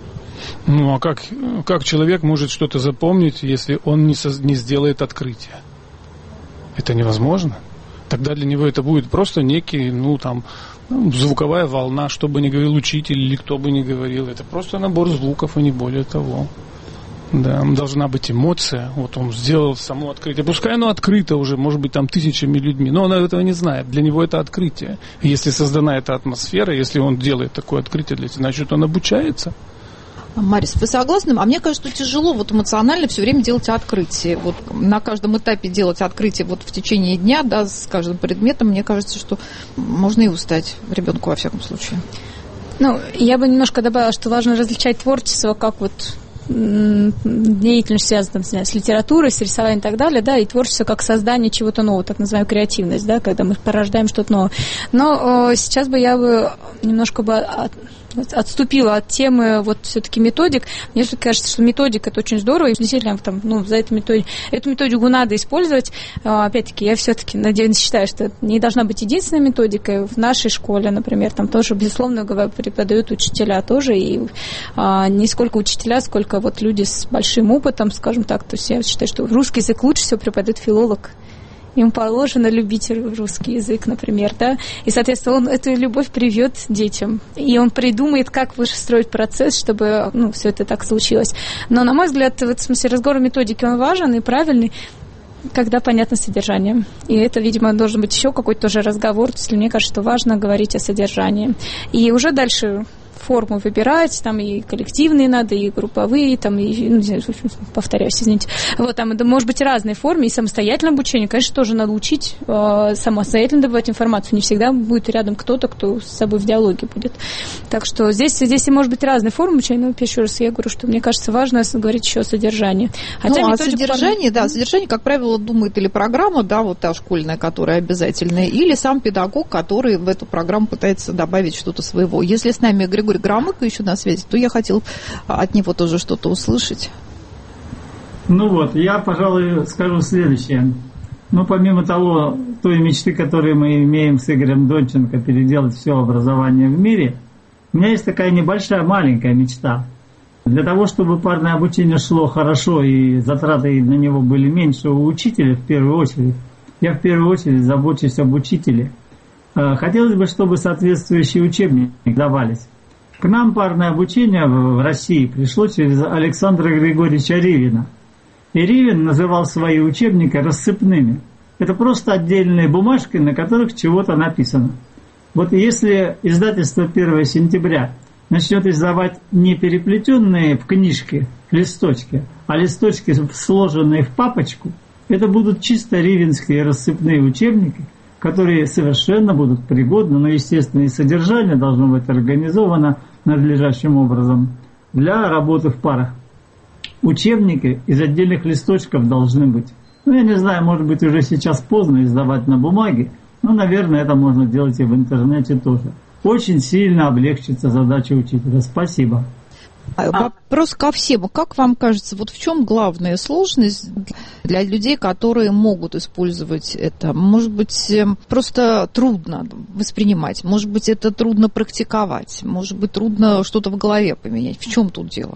Speaker 5: А как человек может что-то запомнить, если он не сделает открытие? Это невозможно. Тогда для него это будет просто некий, звуковая волна, что бы ни говорил учитель или кто бы ни говорил. Это просто набор звуков, и не более того. Да, должна быть эмоция. Он сделал само открытие. Пускай оно открыто уже, может быть, там тысячами людьми, но он этого не знает. Для него это открытие. И если создана эта атмосфера, если он делает такое открытие, значит, он обучается.
Speaker 1: Марис, вы согласны? А мне кажется, что тяжело эмоционально все время делать открытие. На каждом этапе делать открытие в течение дня, с каждым предметом, мне кажется, что можно и устать ребенку во всяком случае.
Speaker 2: Я бы немножко добавила, что важно различать творчество как деятельность, связанная с литературой, с рисованием и так далее, да, и творчество как создание чего-то нового, так называемая креативность, да, когда мы порождаем что-то новое. Но сейчас я немножко отступила от темы вот все-таки методик. Мне все-таки кажется, что методика — это очень здорово, и действительно за эту методику надо использовать. Опять-таки, я все-таки, надеюсь, считаю, что это не должна быть единственной методикой. В нашей школе, например, там тоже, безусловно, преподают учителя тоже, и не сколько учителя, сколько вот люди с большим опытом, скажем так. То есть я считаю, что русский язык лучше всего преподает филолог. Ему положено любить русский язык, например, да, и, соответственно, он эту любовь привьет детям, и он придумает, как строить процесс, чтобы, все это так случилось. Но, на мой взгляд, в этом смысле разговор о методике, он важен и правильный, когда понятно содержание. И это, видимо, должен быть еще какой-то тоже разговор, то есть мне кажется, что важно говорить о содержании. И уже дальше форму выбирать, там и коллективные надо, и групповые, там, и, повторяюсь, извините. Вот, там, это может быть разные формы, и самостоятельное обучение, конечно, тоже надо учить, самостоятельно добывать информацию. Не всегда будет рядом кто-то, кто с собой в диалоге будет. Так что здесь может быть разные формы обучения, но еще раз я говорю, что мне кажется, важно говорить еще о содержании. Хотя
Speaker 1: содержание, как правило, думает или программа, да, вот та школьная, которая обязательная, или сам педагог, который в эту программу пытается добавить что-то своего. Если с нами Григорий Громыко еще на связи, то я хотел от него тоже что-то услышать.
Speaker 4: Я, пожалуй, скажу следующее. Помимо той мечты, которую мы имеем с Игорем Донченко, переделать все образование в мире, у меня есть такая небольшая, маленькая мечта. Для того, чтобы парное обучение шло хорошо и затраты на него были меньше у учителя, в первую очередь, я в первую очередь забочусь об учителе. Хотелось бы, чтобы соответствующие учебники давались. К нам парное обучение в России пришло через Александра Григорьевича Ривина. И Ривин называл свои учебники рассыпными. Это просто отдельные бумажки, на которых чего-то написано. Вот если издательство 1 сентября начнет издавать не переплетенные в книжке листочки, а листочки, сложенные в папочку, это будут чисто ривинские рассыпные учебники, которые совершенно будут пригодны, но, естественно, и содержание должно быть организовано надлежащим образом для работы в парах. Учебники из отдельных листочков должны быть. Я не знаю, может быть, уже сейчас поздно издавать на бумаге, но, наверное, это можно делать и в интернете тоже. Очень сильно облегчится задача учителя. Спасибо.
Speaker 1: Вопрос ко всем. Как вам кажется, вот в чем главная сложность для людей, которые могут использовать это? Может быть, просто трудно воспринимать, может быть, это трудно практиковать, может быть, трудно что-то в голове поменять. В чем тут дело?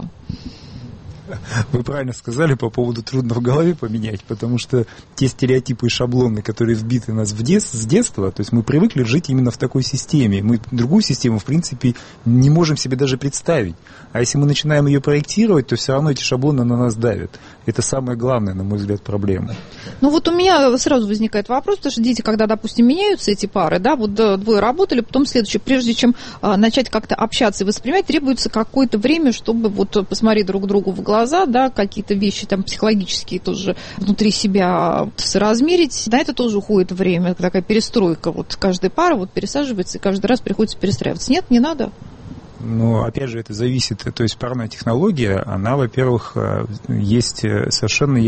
Speaker 3: Вы правильно сказали по поводу трудно в голове поменять, потому что те стереотипы и шаблоны, которые вбиты в нас с детства, то есть мы привыкли жить именно в такой системе. Мы другую систему, в принципе, не можем себе даже представить. А если мы начинаем ее проектировать, то все равно эти шаблоны на нас давят. Это самая главная, на мой взгляд, проблема.
Speaker 1: У меня сразу возникает вопрос, потому что дети, когда, допустим, меняются эти пары, да, вот двое работали, потом следующее, прежде чем начать как-то общаться и воспринимать, требуется какое-то время, чтобы вот посмотреть друг другу в глаза, да, какие-то вещи там психологические тоже внутри себя соразмерить. На это тоже уходит время, такая перестройка. Вот каждая пара пересаживается, и каждый раз приходится перестраиваться. Нет, не надо.
Speaker 3: Опять же, это зависит, то есть парная технология, она, во-первых, есть совершенно,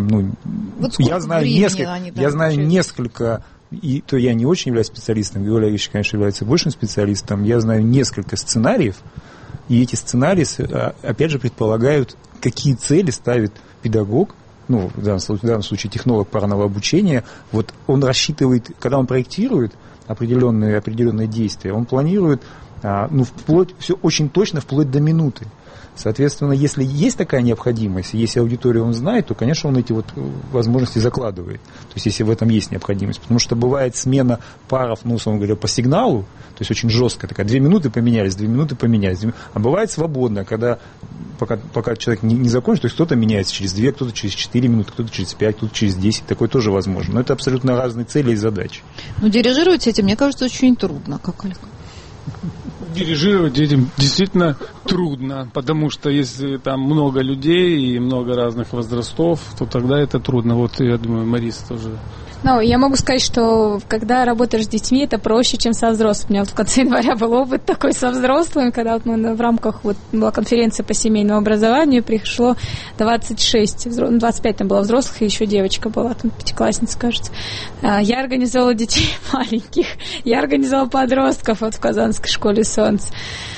Speaker 3: я знаю несколько, и то я не очень являюсь специалистом, Георгий Олегович, конечно, является большим специалистом, я знаю несколько сценариев, и эти сценарии, опять же, предполагают, какие цели ставит педагог, в данном случае технолог парного обучения, вот он рассчитывает, когда он проектирует определенные действия, он планирует все очень точно, вплоть до минуты. Соответственно, если есть такая необходимость, если аудиторию он знает, то, конечно, он эти возможности закладывает. То есть, если в этом есть необходимость. Потому что бывает смена паров, условно говоря, по сигналу, то есть очень жесткая такая, 2 минуты поменялись, 2 минуты поменялись. А бывает свободно, когда пока человек не закончит, то есть кто-то меняется через 2, кто-то через 4 минуты, кто-то через 5, кто-то через 10. Такое тоже возможно. Но это абсолютно разные цели и задачи.
Speaker 1: Дирижировать этим, мне кажется, очень трудно. Как Олег?
Speaker 5: Дирижировать этим действительно трудно, потому что если там много людей и много разных возрастов, то тогда это трудно. Я думаю, Марис тоже
Speaker 2: Ну, я могу сказать, что когда работаешь с детьми, это проще, чем со взрослыми. У меня вот в конце января был опыт такой со взрослыми, когда вот мы в рамках, вот была конференция по семейному образованию, пришло 26, 25 там было взрослых, и еще девочка была, там пятиклассница, кажется. Я организовала детей маленьких, я организовала подростков вот в Казанской школе «Солнце».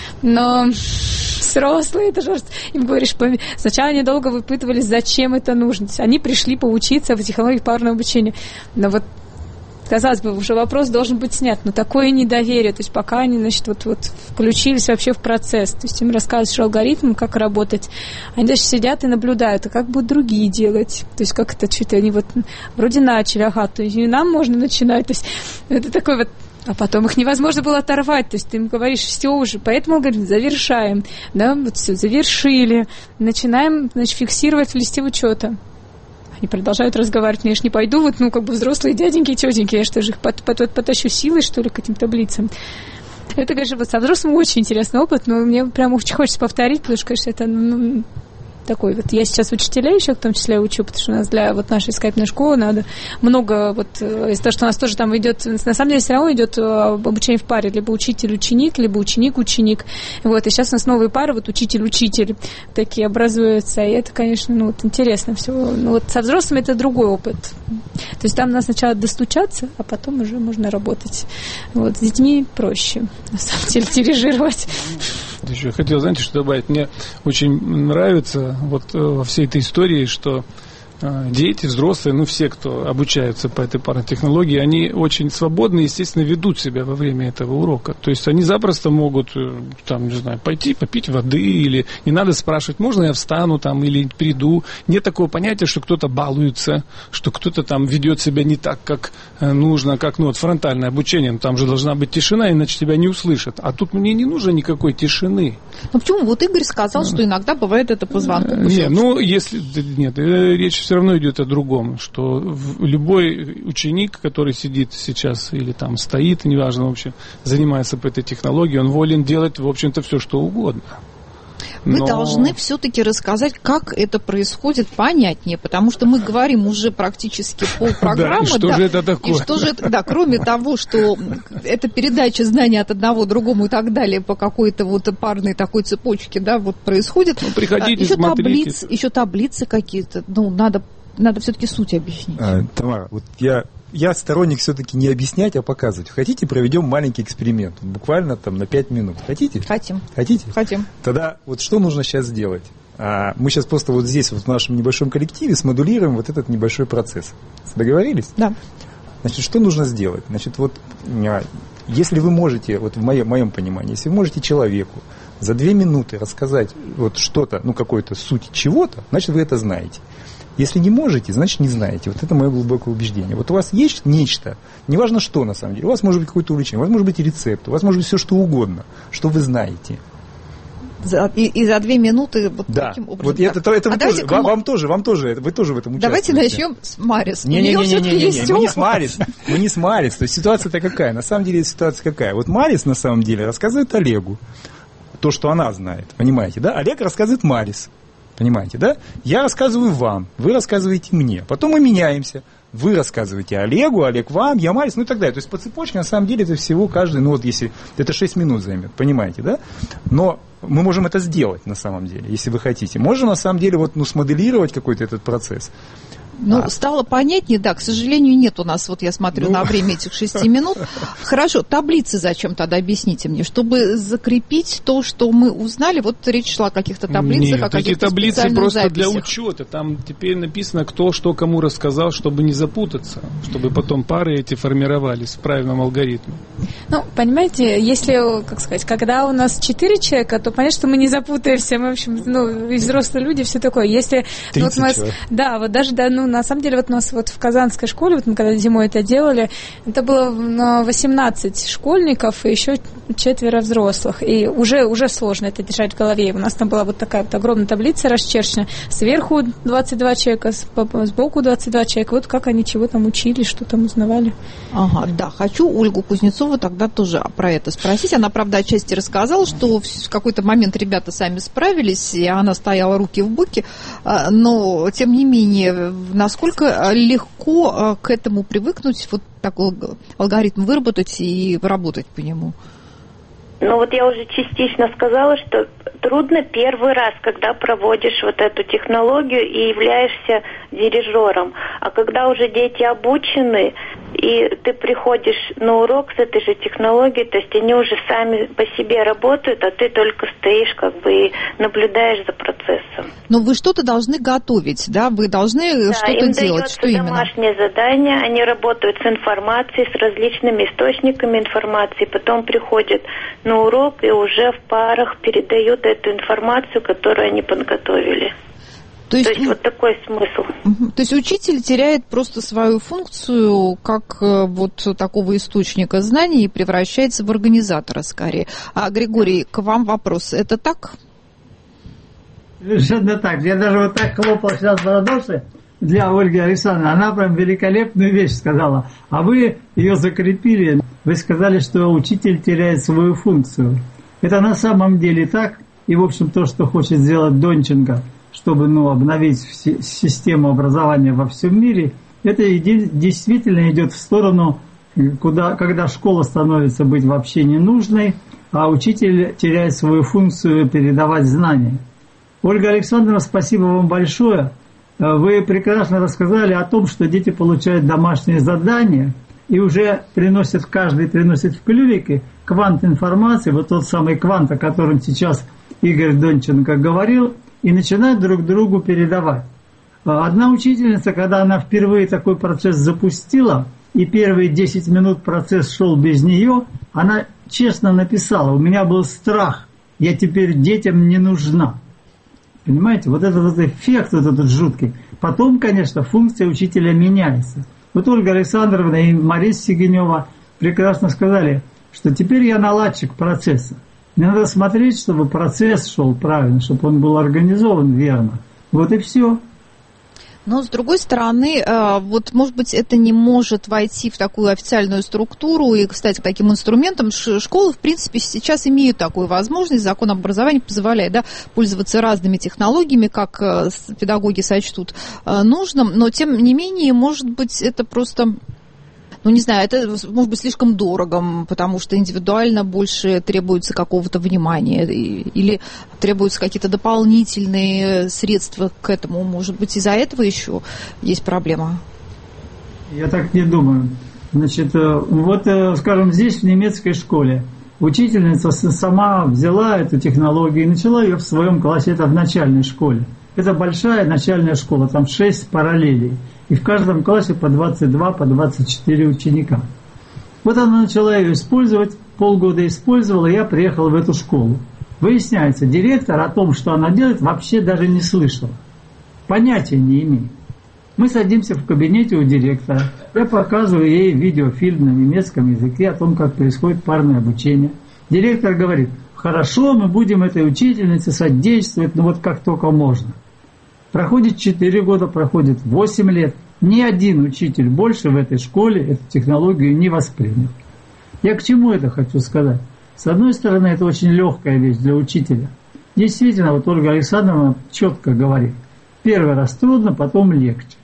Speaker 2: Но взрослые, это же им говоришь, сначала они долго выпытывали, зачем это нужно. Они пришли поучиться в технологии парного обучения. Но вот, казалось бы, уже вопрос должен быть снят. Но такое недоверие, то есть пока они, значит, вот включились вообще в процесс, то есть им рассказываешь алгоритм, как работать, они даже сидят и наблюдают, а как будут другие делать. То есть как это что-то они вот вроде начали, ага, то есть и нам можно начинать. То есть это такой вот. А потом их невозможно было оторвать, то есть ты им говоришь, все уже, поэтому, говорим, завершаем, да, вот все, завершили, начинаем, значит, фиксировать в листе учета. Они продолжают разговаривать, я ж не пойду, вот, ну, как бы взрослые дяденьки и тетеньки, я что же их потащу силой, что ли, к этим таблицам. Это, конечно, вот со взрослым очень интересный опыт, но мне прям очень хочется повторить, потому что, конечно, это, такой вот. Я сейчас учителей еще в том числе учу, потому что у нас для вот нашей скайпной школы надо много вот из-за того, что у нас тоже там идет, на самом деле все равно идет обучение в паре, либо учитель-ученик, либо ученик-ученик. Вот, и сейчас у нас новые пары, вот учитель-учитель такие образуются, и это, конечно, ну, вот интересно все. Ну, вот со взрослыми это другой опыт. То есть там надо сначала достучаться, а потом уже можно работать. Вот, с детьми проще, на самом деле, дирижировать.
Speaker 5: Еще я хотел, знаете, что добавить? Мне очень нравится вот во всей этой истории, что дети, взрослые, ну, все, кто обучаются по этой парной технологии, они очень свободно, естественно, ведут себя во время этого урока. То есть они запросто могут, там, не знаю, пойти попить воды, или не надо спрашивать, можно я встану там или приду. Нет такого понятия, что кто-то балуется, что кто-то там ведет себя не так, как нужно, как, ну, вот фронтальное обучение, там же должна быть тишина, иначе тебя не услышат. А тут мне не нужно никакой тишины.
Speaker 1: Ну, почему? Вот Игорь сказал, что иногда бывает это по звонку.
Speaker 5: Нет, ну, если... Нет, речь все равно идет о другом, что любой ученик, который сидит сейчас или там стоит, неважно, в общем, занимается по этой технологии, он волен делать, в общем-то, все, что угодно.
Speaker 1: Вы должны все-таки рассказать, как это происходит понятнее, потому что мы говорим уже практически полпрограммы.
Speaker 5: Да, и что же это такое?
Speaker 1: И что же это, да, кроме того, что это передача знаний от одного другому и так далее по какой-то вот парной такой цепочке, да, вот происходит.
Speaker 5: Ну, приходите,
Speaker 1: еще
Speaker 5: смотрите.
Speaker 1: Еще таблицы какие-то, ну, надо все-таки суть объяснить.
Speaker 3: Тамара, вот я сторонник все-таки не объяснять, а показывать. Хотите, проведем маленький эксперимент, буквально там на 5 минут. Хотите?
Speaker 1: Хотим.
Speaker 3: Хотите?
Speaker 1: Хотим.
Speaker 3: Тогда вот что нужно сейчас сделать? Мы сейчас просто вот здесь, вот в нашем небольшом коллективе, смодулируем вот этот небольшой процесс. Договорились?
Speaker 1: Да.
Speaker 3: Значит, что нужно сделать? Значит, вот если вы можете, вот в моем понимании, если вы можете человеку за 2 минуты рассказать вот что-то, ну, какую-то суть чего-то, значит, вы это знаете. Если не можете, значит, не знаете. Вот это мое глубокое убеждение. Вот у вас есть нечто, неважно что на самом деле, у вас может быть какое-то увлечение, у вас может быть и рецепт, у вас может быть все что угодно, что вы знаете.
Speaker 1: И за 2 минуты вот
Speaker 3: да.
Speaker 1: таким образом.
Speaker 3: Вот это вы тоже, вы тоже в этом участвуете.
Speaker 1: Давайте начнем с Марис.
Speaker 3: Не, мы не с Марис. То есть ситуация-то какая? На самом деле ситуация какая? Вот Марис на самом деле рассказывает Олегу то, что она знает. Понимаете, да? Олег рассказывает Марис. Понимаете, да? Я рассказываю вам, вы рассказываете мне. Потом мы меняемся. Вы рассказываете Олегу, Олег вам, я Марис, ну и так далее. То есть по цепочке, на самом деле, это всего каждый, ну вот если это 6 минут займет, понимаете, да? Но мы можем это сделать, на самом деле, если вы хотите. Можем, на самом деле, вот, ну, смоделировать какой-то этот процесс.
Speaker 1: Ну, стало понятнее, да, к сожалению, нет у нас, вот я смотрю на время этих 6 минут. Хорошо, таблицы зачем тогда, объясните мне, чтобы закрепить то, что мы узнали, вот речь шла о каких-то таблицах, о каких-то
Speaker 5: таблицы
Speaker 1: специальных
Speaker 5: просто
Speaker 1: записях.
Speaker 5: для учета, там теперь написано, кто что кому рассказал, чтобы не запутаться, чтобы потом пары эти формировались в правильном алгоритме.
Speaker 2: Ну, понимаете, если, как сказать, когда у нас 4 человека, то понятно, что мы не запутаемся, мы, в общем, ну, и взрослые люди, все такое. Если, ну, вот у нас, да, вот даже, да, ну, на самом деле, вот у нас вот в Казанской школе, вот мы когда зимой это делали, это было 18 школьников и еще 4 взрослых. И уже сложно это держать в голове. У нас там была вот такая вот огромная таблица расчерчена. Сверху 22 человека, сбоку 22 человека. Вот как они чего там учились, что там узнавали.
Speaker 1: Ага, да. Хочу Ольгу Кузнецову тогда тоже про это спросить. Она, правда, отчасти рассказала, что в какой-то момент ребята сами справились, и она стояла руки в боки. Но, тем не менее, насколько легко к этому привыкнуть, вот такой алгоритм выработать и работать по нему?
Speaker 6: Ну вот я уже частично сказала, что трудно первый раз, когда проводишь вот эту технологию и являешься дирижером. А когда уже дети обучены, и ты приходишь на урок с этой же технологией, то есть они уже сами по себе работают, а ты только стоишь как бы и наблюдаешь за процессом.
Speaker 1: Но вы что-то должны готовить, да? Вы должны что-то делать. Что именно?
Speaker 6: Домашнее задание, они работают с информацией, с различными источниками информации, потом приходят на урок и уже в парах передают эту информацию, которую они подготовили. То есть вот такой смысл.
Speaker 1: То есть учитель теряет просто свою функцию как вот такого источника знаний и превращается в организатора скорее. А, Григорий, к вам вопрос. Это так?
Speaker 4: Совершенно так. Я даже вот так хлопал сейчас в ладоши для Ольги Александровны. Она прям великолепную вещь сказала. А вы ее закрепили. Вы сказали, что учитель теряет свою функцию. Это на самом деле так. И, в общем, то, что хочет сделать Донченко, чтобы обновить систему образования во всем мире, это действительно идет в сторону, когда школа становится быть вообще ненужной, а учитель теряет свою функцию передавать знания. Ольга Александровна, спасибо вам большое. Вы прекрасно рассказали о том, что дети получают домашние задания и уже каждый приносит в клювике квант информации, вот тот самый квант, о котором сейчас Игорь Донченко говорил, и начинают друг другу передавать. Одна учительница, когда она впервые такой процесс запустила, и первые 10 минут процесс шел без нее, она честно написала: у меня был страх, я теперь детям не нужна. Понимаете, вот этот эффект, вот этот жуткий. Потом, конечно, функция учителя меняется. Вот Ольга Александровна и Мария Сигинева прекрасно сказали, что теперь я наладчик процесса. Мне надо смотреть, чтобы процесс шел правильно, чтобы он был организован верно. Вот и все.
Speaker 1: Но, с другой стороны, вот, может быть, это не может войти в такую официальную структуру. И, кстати, таким инструментом школы, в принципе, сейчас имеют такую возможность. Закон об образовании позволяет, пользоваться разными технологиями, как педагоги сочтут нужным. Но, тем не менее, может быть, это просто... не знаю, это может быть слишком дорого, потому что индивидуально больше требуется какого-то внимания или требуются какие-то дополнительные средства к этому. Может быть, из-за этого еще есть проблема?
Speaker 4: Я так не думаю. Значит, вот, скажем, здесь, в немецкой школе, учительница сама взяла эту технологию и начала ее в своем классе, это в начальной школе. Это большая начальная школа, там 6 параллелей. И в каждом классе по 22, по 24 ученика. Вот она начала ее использовать, полгода использовала, и я приехал в эту школу. Выясняется, директор о том, что она делает, вообще даже не слышал. Понятия не имеет. Мы садимся в кабинете у директора. Я показываю ей видеофильм на немецком языке о том, как происходит парное обучение. Директор говорит: хорошо, мы будем этой учительнице содействовать, вот как только можно. Проходит 4 года, проходит 8 лет. Ни один учитель больше в этой школе эту технологию не воспринял. Я к чему это хочу сказать? С одной стороны, это очень легкая вещь для учителя. Действительно, вот Ольга Александровна четко говорит: первый раз трудно, потом легче.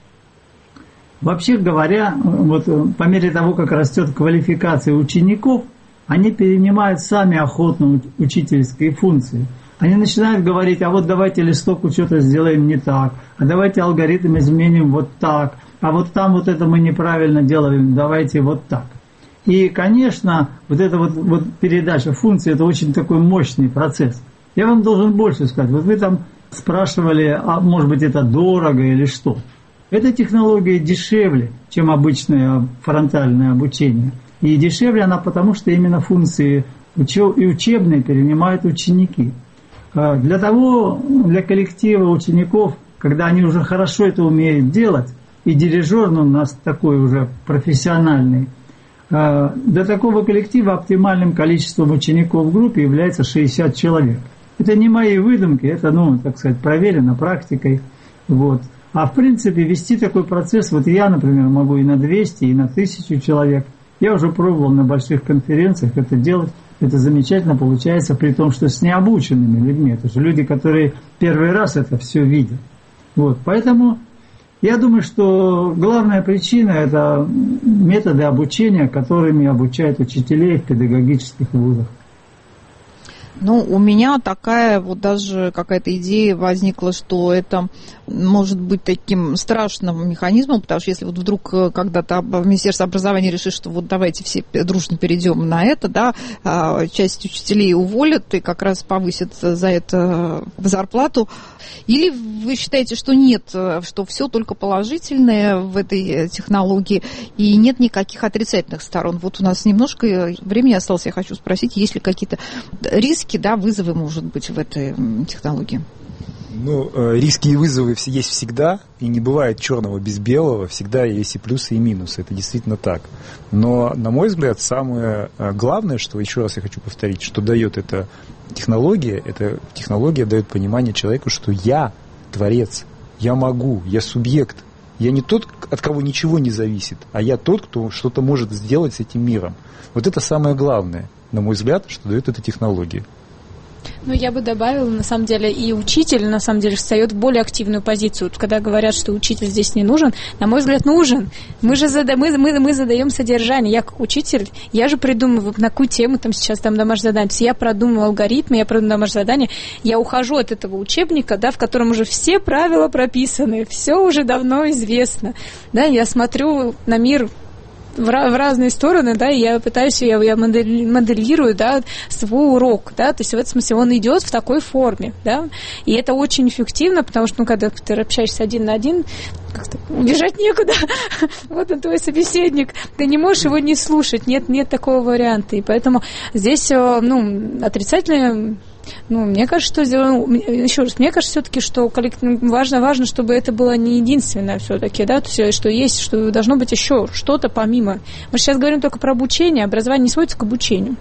Speaker 4: Вообще говоря, вот по мере того, как растет квалификация учеников, они перенимают сами охотно учительские функции. Они начинают говорить: а вот давайте листок учета сделаем не так, а давайте алгоритм изменим вот так, а вот там вот это мы неправильно делаем, давайте вот так. И, конечно, вот эта вот передача функций – это очень такой мощный процесс. Я вам должен больше сказать. Вот вы там спрашивали, а может быть это дорого или что. Эта технология дешевле, чем обычное фронтальное обучение. И дешевле она потому, что именно функции и учебные перенимают ученики. Для коллектива учеников, когда они уже хорошо это умеют делать, и дирижер у нас такой уже профессиональный, для такого коллектива оптимальным количеством учеников в группе является 60 человек. Это не мои выдумки, это, так сказать, проверено практикой. Вот. А в принципе вести такой процесс, вот я, например, могу и на 200, и на 1000 человек. Я уже пробовал на больших конференциях это делать. Это замечательно получается, при том, что с необученными людьми. Это же люди, которые первый раз это все видят. Вот. Поэтому Я думаю, что главная причина – это методы обучения, которыми обучают учителей в педагогических вузах.
Speaker 1: Ну, у меня такая вот даже какая-то идея возникла, что это может быть таким страшным механизмом, потому что если вот вдруг когда-то Министерство образования решит, что вот давайте все дружно перейдем на это, да, часть учителей уволят и как раз повысят за это зарплату. Или вы считаете, что нет, что все только положительное в этой технологии и нет никаких отрицательных сторон? Вот у нас немножко времени осталось, я хочу спросить, есть ли какие-то риски, да, вызовы, может быть, в этой технологии?
Speaker 3: Ну, риски и вызовы есть всегда, и не бывает черного без белого, всегда есть и плюсы, и минусы, это действительно так. Но, на мой взгляд, самое главное, что, еще раз я хочу повторить, что дает эта технология дает понимание человеку, что я творец, я могу, я субъект, я не тот, от кого ничего не зависит, а я тот, кто что-то может сделать с этим миром. Вот это самое главное, на мой взгляд, что дает эта технология.
Speaker 2: Ну, я бы добавила, на самом деле, и учитель, на самом деле, встает в более активную позицию. Вот, когда говорят, что учитель здесь не нужен, на мой взгляд, нужен. Мы задаем содержание. Я как учитель, я же придумываю, на какую тему там сейчас там домашнее задание. То есть я продумываю алгоритмы, я продумываю домашнее задание, я ухожу от этого учебника, да, в котором уже все правила прописаны, все уже давно известно. Да, я смотрю на мир в разные стороны, да, и я пытаюсь, я моделирую, да, свой урок, да, то есть в этом смысле он идет в такой форме, да, и это очень эффективно, потому что, ну, когда ты общаешься один на один, как-то убежать некуда, вот он твой собеседник, ты не можешь его не слушать, нет такого варианта, и поэтому здесь, ну, отрицательное. Ну, мне кажется, что еще раз, мне кажется, все-таки, что важно, чтобы это было не единственное все-таки, да, то есть, что есть, что должно быть еще что-то помимо. Мы сейчас говорим только про обучение, образование не сводится к обучению.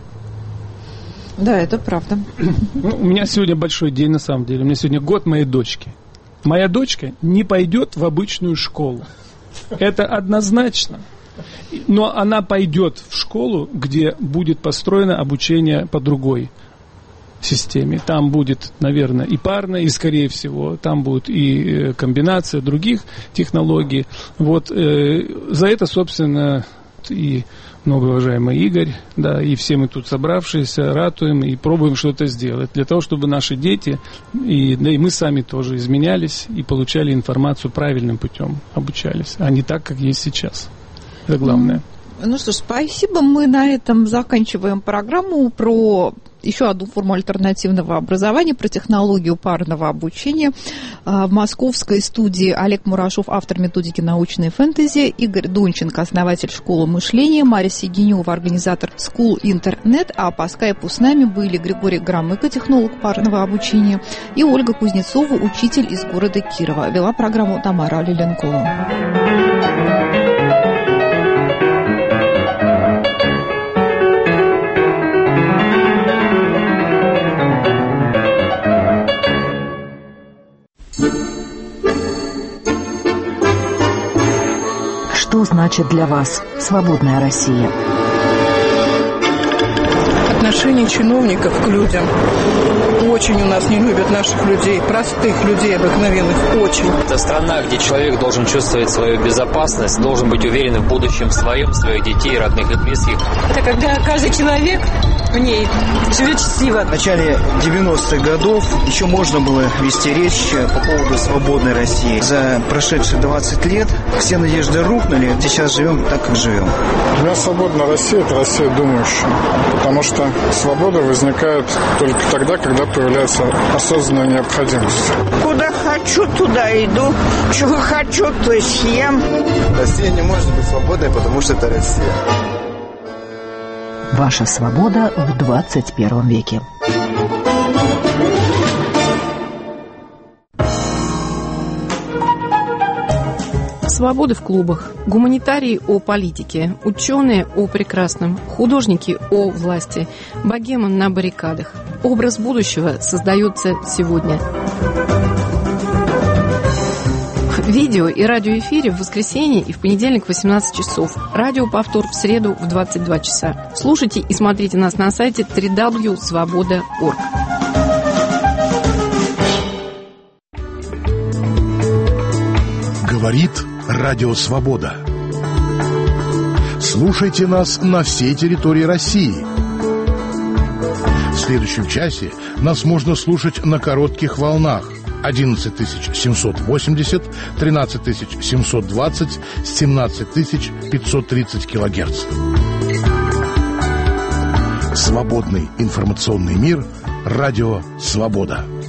Speaker 1: Да, это правда.
Speaker 5: Ну, у меня сегодня большой день, на самом деле. У меня сегодня год моей дочки. Моя дочка не пойдет в обычную школу. Это однозначно. Но она пойдет в школу, где будет построено обучение по другой системе. Там будет, наверное, и парное, и, скорее всего, там будет и комбинация других технологий. Вот за это, собственно, и многоуважаемый Игорь, да, и все мы тут собравшиеся ратуем и пробуем что-то сделать для того, чтобы наши дети, да и мы сами тоже изменялись и получали информацию правильным путем, обучались, а не так, как есть сейчас. Это главное.
Speaker 1: Ну что ж, спасибо. Мы на этом заканчиваем программу про еще одну форму альтернативного образования, про технологию парного обучения. В московской студии Олег Мурашов, автор методики научной фэнтези, Игорь Донченко, основатель школы мышления, Мария Сигенева, организатор School Internet, а по скайпу с нами были Григорий Громыко, технолог парного обучения, и Ольга Кузнецова, учитель из города Кирова. Вела программу Тамара Лиленкова.
Speaker 7: Что значит для вас свободная Россия?
Speaker 8: Отношение чиновников к людям. Очень у нас не любят наших людей, простых людей обыкновенных, очень.
Speaker 9: Это страна, где человек должен чувствовать свою безопасность, должен быть уверен в будущем своем, своих детей, родных и близких.
Speaker 8: Это когда каждый человек в ней живет счастливо.
Speaker 10: В начале 90-х годов еще можно было вести речь по поводу свободной России. За прошедшие 20 лет все надежды рухнули, сейчас живем так, как живем.
Speaker 11: Для меня свободная Россия – это Россия думающая, потому что свобода возникает только тогда, когда появляется осознанная необходимость.
Speaker 12: Куда хочу, туда иду. Чего хочу, то и съем.
Speaker 13: Россия не может быть свободной, потому что это Россия.
Speaker 7: Ваша свобода в 21 веке.
Speaker 14: Свобода в клубах, гуманитарии о политике, ученые о прекрасном, художники о власти, богема на баррикадах. Образ будущего создается сегодня. Видео и радиоэфире в воскресенье и в понедельник в 18 часов. Радиоповтор в среду в 22 часа. Слушайте и смотрите нас на сайте www.svoboda.org.
Speaker 15: Говорит Радио Свобода. Слушайте нас на всей территории России. В следующем часе нас можно слушать на коротких волнах 11780, 13720, 17530 килогерц. Свободный информационный мир. Радио Свобода.